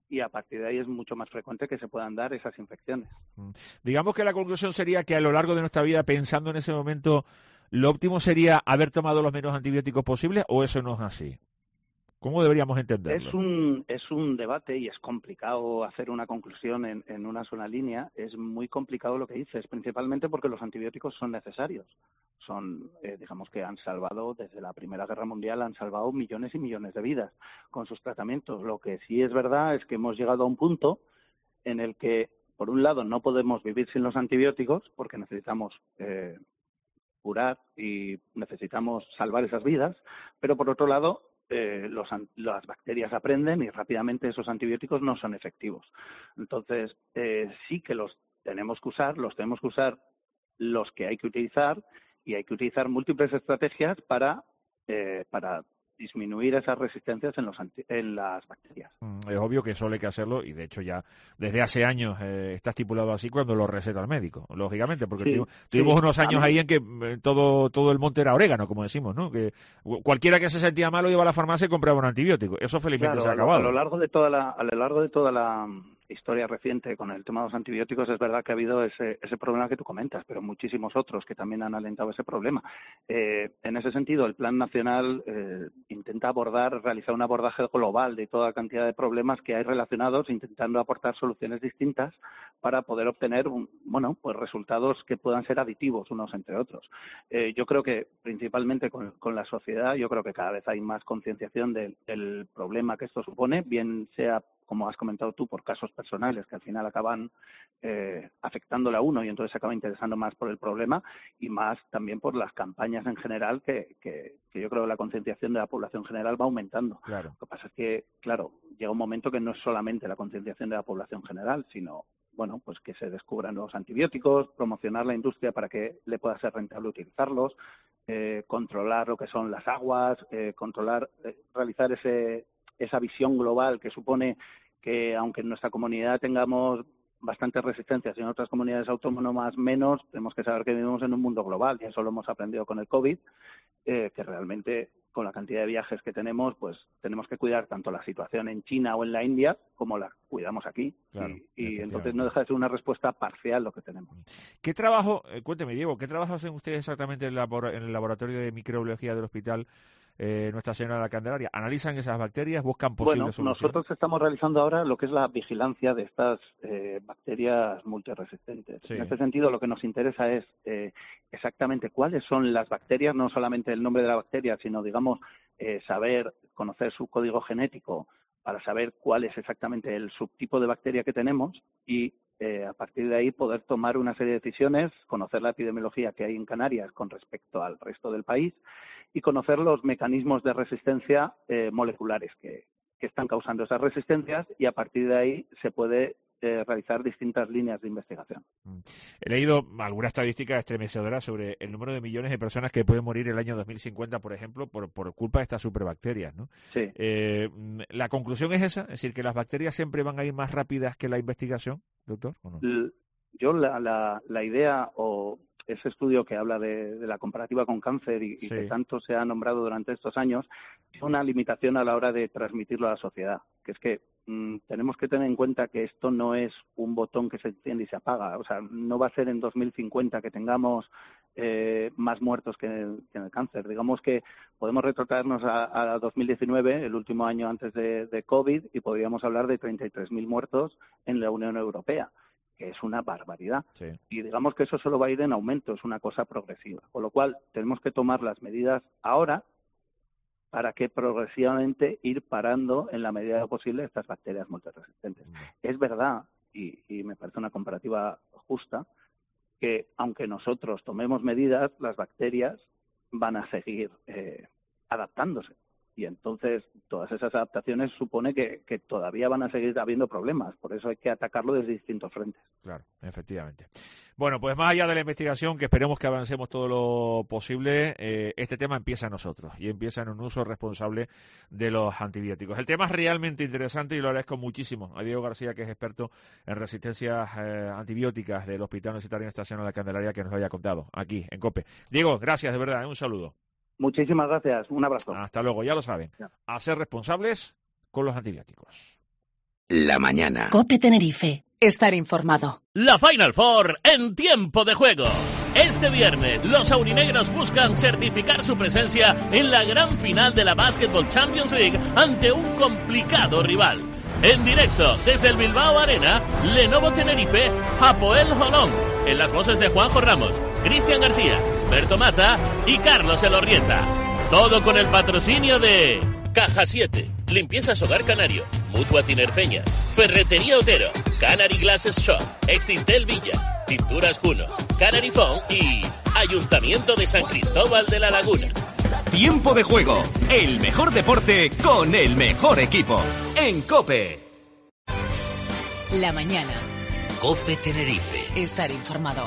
y a partir de ahí es mucho más frecuente que se puedan dar esas infecciones. Digamos que la conclusión sería que a lo largo de nuestra vida, pensando en ese momento, lo óptimo sería haber tomado los menos antibióticos posibles, ¿o eso no es así? ¿Cómo deberíamos entenderlo? Es un, es un debate y es complicado hacer una conclusión en, en una sola línea. Es muy complicado lo que dices, principalmente porque los antibióticos son necesarios. Son, eh, digamos que han salvado, desde la Primera Guerra Mundial, han salvado millones y millones de vidas con sus tratamientos. Lo que sí es verdad es que hemos llegado a un punto en el que, por un lado, no podemos vivir sin los antibióticos porque necesitamos eh, curar y necesitamos salvar esas vidas, pero por otro lado, Eh, los, las bacterias aprenden y rápidamente esos antibióticos no son efectivos. Entonces, eh, sí que los tenemos que usar, los tenemos que usar los que hay que utilizar y hay que utilizar múltiples estrategias para, eh, para disminuir esas resistencias en, los anti en las bacterias. Es obvio que eso hay que hacerlo y de hecho ya desde hace años eh, está estipulado así cuando lo receta el médico, lógicamente, porque sí, tuvimos, sí, tuvimos unos años ahí en que eh, todo todo el monte era orégano, como decimos, ¿no? Que cualquiera que se sentía malo iba a la farmacia y compraba un antibiótico. Eso felizmente claro, se ha acabado. A lo largo de toda la, a lo largo de toda la historia reciente con el tema de los antibióticos es verdad que ha habido ese, ese problema que tú comentas, pero muchísimos otros que también han alentado ese problema. Eh, en ese sentido, el Plan Nacional eh, intenta abordar, realizar un abordaje global de toda cantidad de problemas que hay relacionados, intentando aportar soluciones distintas para poder obtener un, bueno, pues resultados que puedan ser aditivos unos entre otros. Eh, yo creo que principalmente con, con la sociedad, yo creo que cada vez hay más concienciación del, del problema que esto supone, bien sea, como has comentado tú, por casos personales que al final acaban eh, afectándole a uno y entonces se acaba interesando más por el problema y más también por las campañas en general que, que, que yo creo que la concienciación de la población general va aumentando. Claro. Lo que pasa es que, claro, llega un momento que no es solamente la concienciación de la población general, sino, bueno, pues que se descubran nuevos antibióticos, promocionar la industria para que le pueda ser rentable utilizarlos, eh, controlar lo que son las aguas, eh, controlar, eh, realizar ese esa visión global que supone que, aunque en nuestra comunidad tengamos bastantes resistencias y en otras comunidades autónomas menos, tenemos que saber que vivimos en un mundo global y eso lo hemos aprendido con el COVID, eh, que realmente con la cantidad de viajes que tenemos, pues tenemos que cuidar tanto la situación en China o en la India como la cuidamos aquí. Claro, y y entonces no deja de ser una respuesta parcial lo que tenemos. ¿Qué trabajo, eh, cuénteme Diego, qué trabajo hacen ustedes exactamente en el, labor, en el laboratorio de microbiología del hospital Eh, Nuestra Señora de la Candelaria? ¿Analizan esas bacterias? ¿Buscan posibles bueno, soluciones? Nosotros estamos realizando ahora lo que es la vigilancia de estas eh, bacterias multiresistentes. Sí. En este sentido, lo que nos interesa es eh, exactamente cuáles son las bacterias, no solamente el nombre de la bacteria, sino, digamos, eh, saber, conocer su código genético para saber cuál es exactamente el subtipo de bacteria que tenemos y Eh, a partir de ahí poder tomar una serie de decisiones, conocer la epidemiología que hay en Canarias con respecto al resto del país y conocer los mecanismos de resistencia eh, moleculares que, que están causando esas resistencias y a partir de ahí se puede eh, realizar distintas líneas de investigación. He leído alguna estadística estremecedora sobre el número de millones de personas que pueden morir el año dos mil cincuenta, por ejemplo, por, por culpa de estas superbacterias, ¿no? Sí. Eh, ¿La conclusión es esa? Es decir, que las bacterias siempre van a ir más rápidas que la investigación, doctor, ¿o no? Yo la, la, la idea o ese estudio que habla de, de la comparativa con cáncer y, y Sí. que tanto se ha nombrado durante estos años, es una limitación a la hora de transmitirlo a la sociedad, que es que mmm, tenemos que tener en cuenta que esto no es un botón que se enciende y se apaga, o sea, no va a ser en dos mil cincuenta que tengamos eh, más muertos que en, el, que en el cáncer. Digamos que podemos retrotraernos a, a dos mil diecinueve, el último año antes de, de COVID, y podríamos hablar de treinta y tres mil muertos en la Unión Europea, que es una barbaridad. Sí. Y digamos que eso solo va a ir en aumento, es una cosa progresiva. Con lo cual, tenemos que tomar las medidas ahora para que progresivamente ir parando en la medida de lo posible estas bacterias multiresistentes. Mm. Es verdad, y, y me parece una comparativa justa, que aunque nosotros tomemos medidas, las bacterias van a seguir eh, adaptándose. Y entonces todas esas adaptaciones supone que, que todavía van a seguir habiendo problemas. Por eso hay que atacarlo desde distintos frentes. Claro, efectivamente. Bueno, pues más allá de la investigación, que esperemos que avancemos todo lo posible, eh, este tema empieza a nosotros y empieza en un uso responsable de los antibióticos. El tema es realmente interesante y lo agradezco muchísimo a Diego García, que es experto en resistencias eh, antibióticas del Hospital Universitario Nuestra Señora de la Candelaria, que nos lo haya contado aquí en COPE. Diego, gracias de verdad, un saludo. Muchísimas gracias, un abrazo. Hasta luego, ya lo saben. A ser responsables con los antibióticos. la mañana. COPE Tenerife. Estar informado. La Final Four en tiempo de juego. Este viernes, los aurinegros buscan certificar su presencia en la gran final de la Basketball Champions League ante un complicado rival. En directo, desde el Bilbao Arena, Lenovo Tenerife, Hapoel Holon. En las voces de Juanjo Ramos, Cristian García, Berto Mata y Carlos Elorrieta. Todo con el patrocinio de Caja siete, Limpiezas Hogar Canario, Mutua Tinerfeña, Ferretería Otero, Canary Glasses Shop, Extintel Villa, Tinturas Juno, Canary Phone y Ayuntamiento de San Cristóbal de la Laguna. Tiempo de juego, el mejor deporte con el mejor equipo. En COPE. La mañana. COPE Tenerife. Estar informado.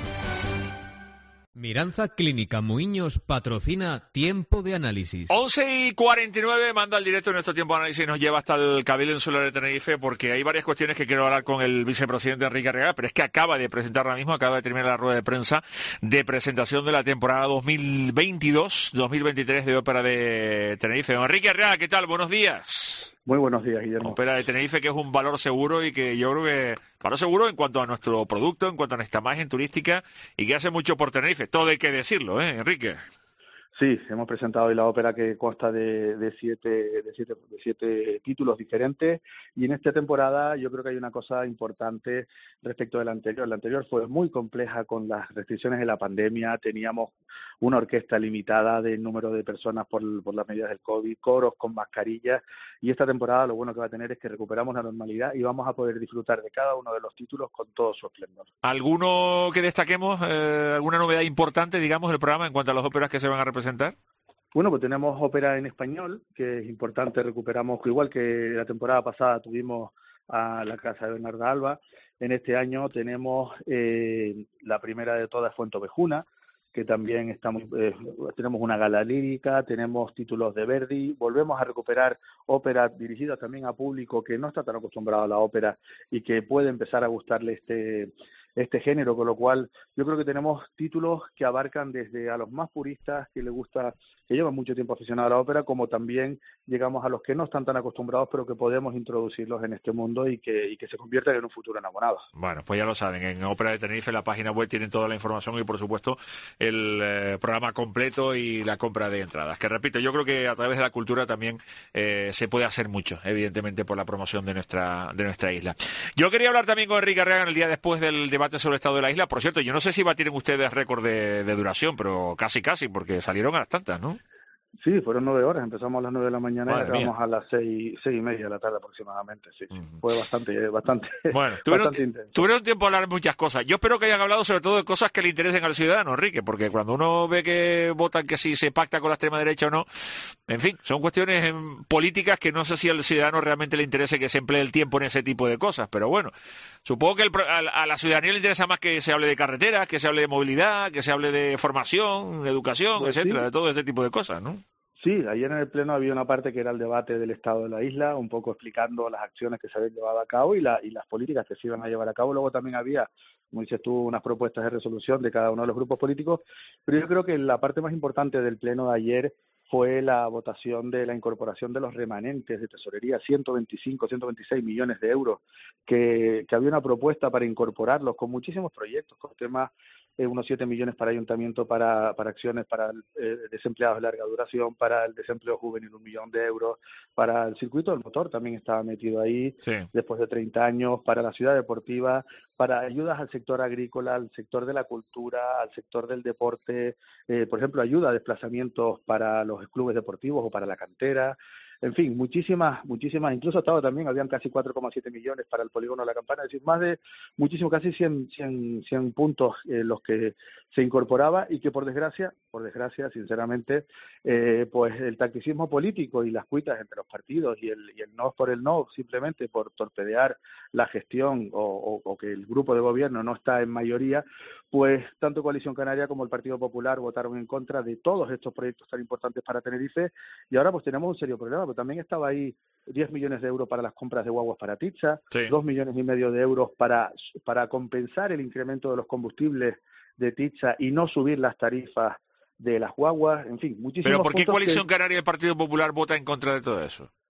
Miranza Clínica Muiños patrocina Tiempo de Análisis. once y cuarenta y nueve, manda el directo. Nuestro Tiempo de Análisis nos lleva hasta el Cabildo Insular de Tenerife, porque hay varias cuestiones que quiero hablar con el vicepresidente Enrique Arriaga, pero es que acaba de presentar ahora mismo, acaba de terminar la rueda de prensa de presentación de la temporada dos mil veintidós dos mil veintitrés de Ópera de Tenerife. Don Enrique Arriaga, ¿qué tal? Buenos días. Muy buenos días, Guillermo. Ópera de Tenerife, que es un valor seguro y que yo creo que valor seguro en cuanto a nuestro producto, en cuanto a nuestra imagen turística, y que hace mucho por Tenerife. Todo hay que decirlo, ¿eh, Enrique? Sí, hemos presentado hoy la ópera, que consta de, de, siete, de, siete, de siete títulos diferentes, y en esta temporada yo creo que hay una cosa importante respecto de la anterior. La anterior fue muy compleja con las restricciones de la pandemia, teníamos una orquesta limitada de número de personas por, por las medidas del COVID, coros con mascarillas, y esta temporada lo bueno que va a tener es que recuperamos la normalidad y vamos a poder disfrutar de cada uno de los títulos con todo su esplendor. ¿Alguno que destaquemos, eh, alguna novedad importante, digamos, del programa en cuanto a las óperas que se van a representar? Bueno, pues tenemos ópera en español, que es importante, recuperamos, igual que la temporada pasada tuvimos a la Casa de Bernarda Alba, en este año tenemos eh, la primera de todas, Fuentovejuna, que también estamos, eh, tenemos una gala lírica, tenemos títulos de Verdi, volvemos a recuperar óperas dirigidas también a público que no está tan acostumbrado a la ópera y que puede empezar a gustarle este este género, con lo cual yo creo que tenemos títulos que abarcan desde a los más puristas, que les gusta, que llevan mucho tiempo aficionados a la ópera, como también llegamos a los que no están tan acostumbrados, pero que podemos introducirlos en este mundo y que, y que se conviertan en un futuro enamorado. Bueno, pues ya lo saben, en Ópera de Tenerife, en la página web, tienen toda la información y, por supuesto, el eh, programa completo y la compra de entradas. Que, repito, yo creo que a través de la cultura también eh, se puede hacer mucho, evidentemente, por la promoción de nuestra de nuestra isla. Yo quería hablar también con Enrique Arriaga el día después del debate sobre el estado de la isla. Por cierto, yo no sé si batieron ustedes récord de, de duración, pero casi casi, porque salieron a las tantas, ¿no? Sí, fueron nueve horas, empezamos a las nueve de la mañana Madre y acabamos mía. a las seis, seis y media de la tarde aproximadamente, sí. Uh-huh. Fue bastante, bastante, bueno, tuvieron, bastante intenso. Tuvieron tiempo a hablar de muchas cosas. Yo espero que hayan hablado sobre todo de cosas que le interesen al ciudadano, Enrique, porque cuando uno ve que votan que si se pacta con la extrema derecha o no, en fin, son cuestiones em, políticas que no sé si al ciudadano realmente le interese que se emplee el tiempo en ese tipo de cosas, pero bueno, supongo que el, a, a la ciudadanía le interesa más que se hable de carreteras, que se hable de movilidad, que se hable de formación, de educación, Pues etcétera, sí. de todo ese tipo de cosas, ¿no? Sí, ayer en el Pleno había una parte que era el debate del estado de la isla, un poco explicando las acciones que se habían llevado a cabo y, la, y las políticas que se iban a llevar a cabo. Luego también había, como dices tú, unas propuestas de resolución de cada uno de los grupos políticos, pero yo creo que la parte más importante del Pleno de ayer fue la votación de la incorporación de los remanentes de tesorería, ciento veinticinco, ciento veintiséis millones de euros, que, que había una propuesta para incorporarlos con muchísimos proyectos, con temas, eh, unos siete millones para ayuntamiento, para, para acciones para eh, desempleados de larga duración, para el desempleo juvenil un millón de euros, para el circuito del motor también estaba metido ahí, sí. Después de treinta años, para la ciudad deportiva, para ayudas al sector agrícola, al sector de la cultura, al sector del deporte, eh, por ejemplo, ayuda a desplazamientos para los clubes deportivos o para la cantera. En fin, muchísimas, muchísimas, incluso estaba también, habían casi cuatro coma siete millones para el polígono de la Campana, es decir, más de, muchísimo, casi cien, cien, cien puntos eh, los que se incorporaba y que por desgracia, por desgracia, sinceramente, eh, pues el tacticismo político y las cuitas entre los partidos y el, y el no por el no, simplemente por torpedear la gestión o, o, o que el grupo de gobierno no está en mayoría, pues tanto Coalición Canaria como el Partido Popular votaron en contra de todos estos proyectos tan importantes para Tenerife y ahora pues tenemos un serio problema, porque también estaba ahí diez millones de euros para las compras de guaguas para Titsa, sí. dos millones y medio de euros para, para compensar el incremento de los combustibles de Titsa y no subir las tarifas de las guaguas, en fin, muchísimos Pero ¿por qué puntos Coalición que... Canaria y el Partido Popular vota en contra de todo eso?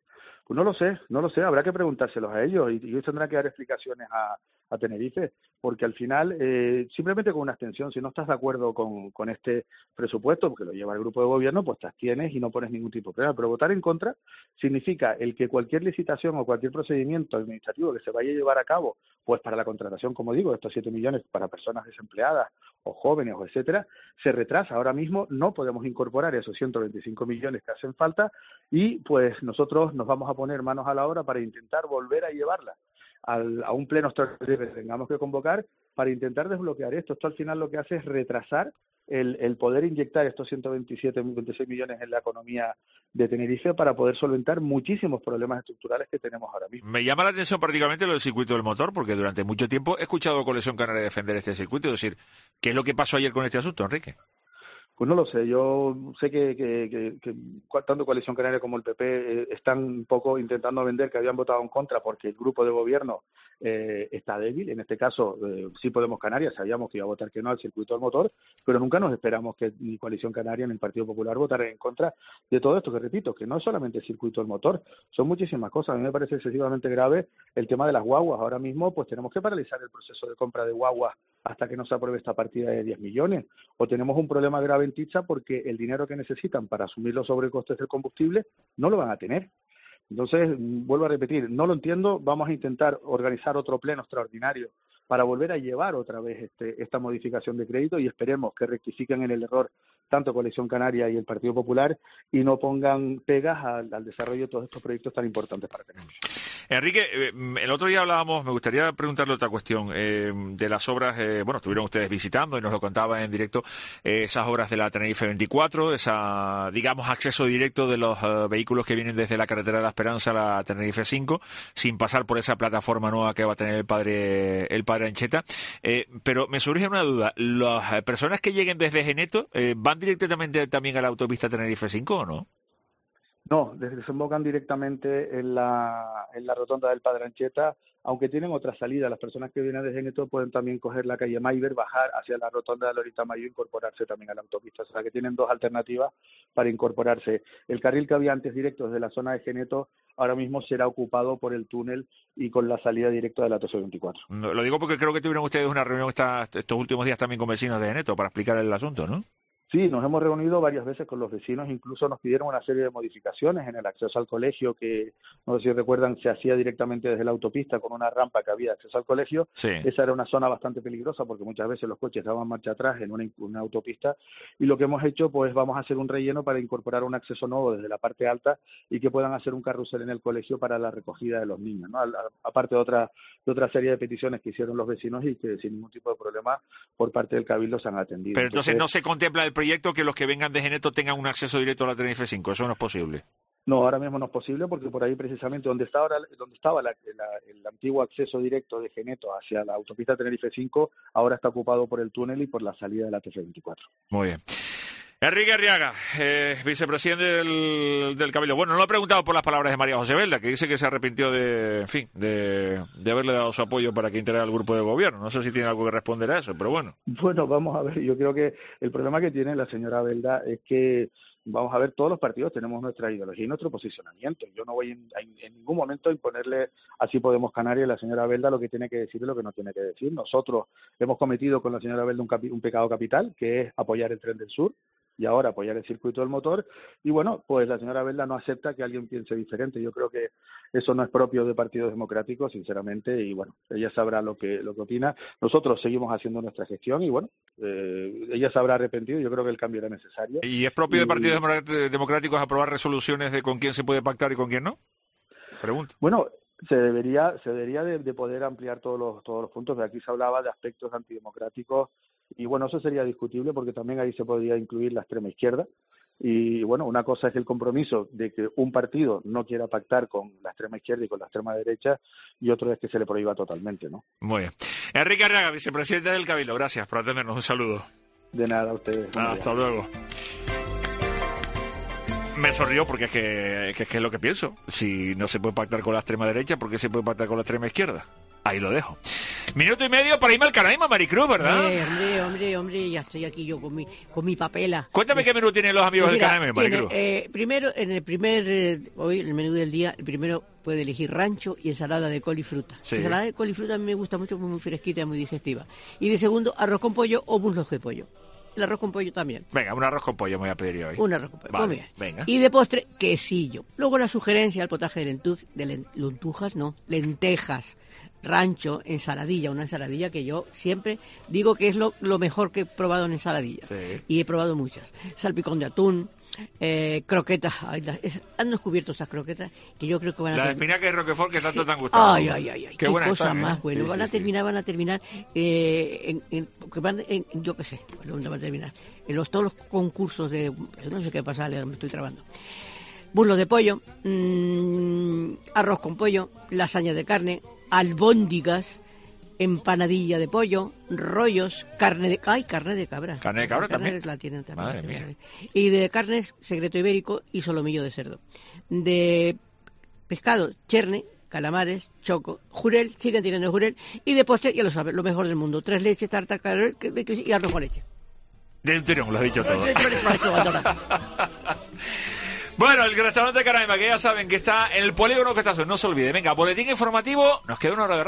Pues no lo sé, no lo sé, habrá que preguntárselos a ellos y, y ellos tendrán que dar explicaciones a, a Tenerife, porque al final, eh, simplemente con una abstención, si no estás de acuerdo con, con este presupuesto, porque lo lleva el grupo de gobierno, pues te abstienes y no pones ningún tipo de problema. Pero votar en contra significa el que cualquier licitación o cualquier procedimiento administrativo que se vaya a llevar a cabo, pues para la contratación, como digo, de estos siete millones para personas desempleadas o jóvenes o etcétera, se retrasa. Ahora mismo no podemos incorporar esos ciento veinticinco millones que hacen falta y pues nosotros nos vamos a poner manos a la obra para intentar volver a llevarla al, a un pleno extraordinario que tengamos que convocar para intentar desbloquear esto. Esto al final lo que hace es retrasar el, el poder inyectar estos ciento veintisiete, veintiséis millones en la economía de Tenerife para poder solventar muchísimos problemas estructurales que tenemos ahora mismo. Me llama la atención particularmente lo del circuito del motor, porque durante mucho tiempo he escuchado a Coalición Canaria defender este circuito. Es decir, ¿qué es lo que pasó ayer con este asunto, Enrique? Pues no lo sé, yo sé que, que, que, que tanto Coalición Canaria como el P P eh, están un poco intentando vender que habían votado en contra porque el grupo de gobierno eh, está débil. En este caso, eh, sí Podemos Canarias, sabíamos que iba a votar que no al circuito del motor, pero nunca nos esperamos que ni Coalición Canaria ni el Partido Popular votaran en contra de todo esto, que repito, que no es solamente el circuito del motor, son muchísimas cosas. A mí me parece excesivamente grave el tema de las guaguas. Ahora mismo pues tenemos que paralizar el proceso de compra de guaguas hasta que no se apruebe esta partida de diez millones, o tenemos un problema grave en Ticha porque el dinero que necesitan para asumir los sobrecostes del combustible no lo van a tener. Entonces, vuelvo a repetir, no lo entiendo, vamos a intentar organizar otro pleno extraordinario para volver a llevar otra vez este, esta modificación de crédito y esperemos que rectifiquen en el error tanto Coalición Canaria y el Partido Popular y no pongan pegas al, al desarrollo de todos estos proyectos tan importantes para Tenerife. Enrique, el otro día hablábamos, me gustaría preguntarle otra cuestión, eh, de las obras, eh, bueno, estuvieron ustedes visitando y nos lo contaban en directo, eh, esas obras de la Tenerife veinticuatro, esa, digamos, acceso directo de los uh, vehículos que vienen desde la carretera de la Esperanza a la Tenerife cinco, sin pasar por esa plataforma nueva que va a tener el padre, el padre Ancheta, eh, pero me surge una duda, ¿las personas que lleguen desde Geneto eh, van directamente también a la autopista Tenerife cinco o no? No, desembocan directamente en la, en la rotonda del Padre Ancheta, aunque tienen otra salida. Las personas que vienen de Geneto pueden también coger la calle Mayver, bajar hacia la rotonda de Lorita Mayo e incorporarse también a la autopista. O sea que tienen dos alternativas para incorporarse. El carril que había antes directo desde la zona de Geneto ahora mismo será ocupado por el túnel y con la salida directa de la T C veinticuatro. Lo digo porque creo que tuvieron ustedes una reunión esta, estos últimos días también con vecinos de Geneto para explicar el asunto, ¿no? Sí, nos hemos reunido varias veces con los vecinos, incluso nos pidieron una serie de modificaciones en el acceso al colegio, que no sé si recuerdan, se hacía directamente desde la autopista con una rampa que había acceso al colegio. Sí. Esa era una zona bastante peligrosa porque muchas veces los coches daban marcha atrás en una, una autopista y lo que hemos hecho, pues vamos a hacer un relleno para incorporar un acceso nuevo desde la parte alta y que puedan hacer un carrusel en el colegio para la recogida de los niños, ¿no? A, a, aparte de otra, de otra serie de peticiones que hicieron los vecinos y que sin ningún tipo de problema por parte del Cabildo se han atendido. Pero entonces, entonces no se contempla el proyecto que los que vengan de Geneto tengan un acceso directo a la Tenerife cinco, eso no es posible. No, ahora mismo no es posible porque por ahí precisamente donde estaba, ahora, donde estaba la, la, el antiguo acceso directo de Geneto hacia la autopista Tenerife cinco, ahora está ocupado por el túnel y por la salida de la T C veinticuatro. Muy bien. Enrique Arriaga, eh, vicepresidente del, del Cabildo. Bueno, no lo he preguntado por las palabras de María José Belda, que dice que se arrepintió de, en fin, de, de haberle dado su apoyo para que integrara el grupo de gobierno. No sé si tiene algo que responder a eso, pero bueno. Bueno, vamos a ver. Yo creo que el problema que tiene la señora Belda es que, vamos a ver, todos los partidos tenemos nuestra ideología y nuestro posicionamiento. Yo no voy en, en, en ningún momento a imponerle así Podemos Canarias a la señora Belda lo que tiene que decir y lo que no tiene que decir. Nosotros hemos cometido con la señora Belda un, capi, un pecado capital, que es apoyar el Tren del Sur y ahora apoyar el circuito del motor, y bueno, pues la señora Belda no acepta que alguien piense diferente. Yo creo que eso no es propio de partidos democráticos, sinceramente, y bueno, ella sabrá lo que lo que opina. Nosotros seguimos haciendo nuestra gestión y bueno, eh, ella se habrá arrepentido, yo creo que el cambio era necesario. ¿Y es propio y... de partidos democráticos aprobar resoluciones de con quién se puede pactar y con quién no? Pregunto. Bueno, se debería se debería de, de poder ampliar todos los todos los puntos. De aquí se hablaba de aspectos antidemocráticos y bueno, eso sería discutible porque también ahí se podría incluir la extrema izquierda. Y bueno, una cosa es el compromiso de que un partido no quiera pactar con la extrema izquierda y con la extrema derecha, y otro es que se le prohíba totalmente, ¿no? Muy bien. Enrique Arriaga, vicepresidente del Cabildo, gracias por atendernos. Un saludo. De nada, a ustedes. Ah, hasta luego. Me sonrió porque es que, que, que es lo que pienso. Si no se puede pactar con la extrema derecha, ¿por qué se puede pactar con la extrema izquierda? Ahí lo dejo. Minuto y medio para irme al Canaima, Maricruz, ¿verdad? Hombre, hombre, hombre, hombre, ya estoy aquí yo con mi, con mi papela. Cuéntame qué menú tienen los amigos Pues del mira, Canaima, Maricruz. tiene, eh, primero, en el primer, eh, hoy, en el menú del día, el primero puede elegir rancho y ensalada de col y fruta. Sí. Ensalada de col y fruta a mí me gusta mucho, muy fresquita y muy digestiva. Y de segundo, arroz con pollo o muslos de pollo. El arroz con pollo también. Venga, un arroz con pollo me voy a pedir yo hoy. Un arroz con pollo. Vale, Muy bien. venga. Y de postre, quesillo. Luego la sugerencia, el potaje de, lentu- de len- lentujas, no, lentejas, rancho, ensaladilla, una ensaladilla que yo siempre digo que es lo, lo mejor que he probado en ensaladilla. Sí. Y he probado muchas. Salpicón de atún, eh, croquetas. Ay, las- es- han descubierto esas croquetas que yo creo que van a... La de ter- espinaca y roquefort que tanto te han gustado. Ay, ay, ay, ay, qué, buenas cosa están, ¿eh? más buena. Sí, van sí, a sí. terminar, van a terminar, eh, en, en- que van en, yo qué sé, ¿dónde van a terminar? En los, todos los concursos de, no sé qué pasa, me estoy trabando. Burlos de pollo, mmm, arroz con pollo, lasaña de carne, albóndigas, empanadilla de pollo, rollos, carne de... ¡Ay, carne de cabra! ¿Carne de cabra Carne también? La tienen también. Madre mía. Y de carnes, secreto ibérico y solomillo de cerdo. De pescado, cherne, calamares, choco, jurel, siguen teniendo jurel. Y de postre, ya lo sabes, lo mejor del mundo. Tres leches, tarta, carol y arroz con leche. De un tirón, lo has dicho todo. Bueno, el restaurante Canaima, que ya saben que está en el polígono que está, no se olvide. Venga, boletín informativo, nos queda una hora de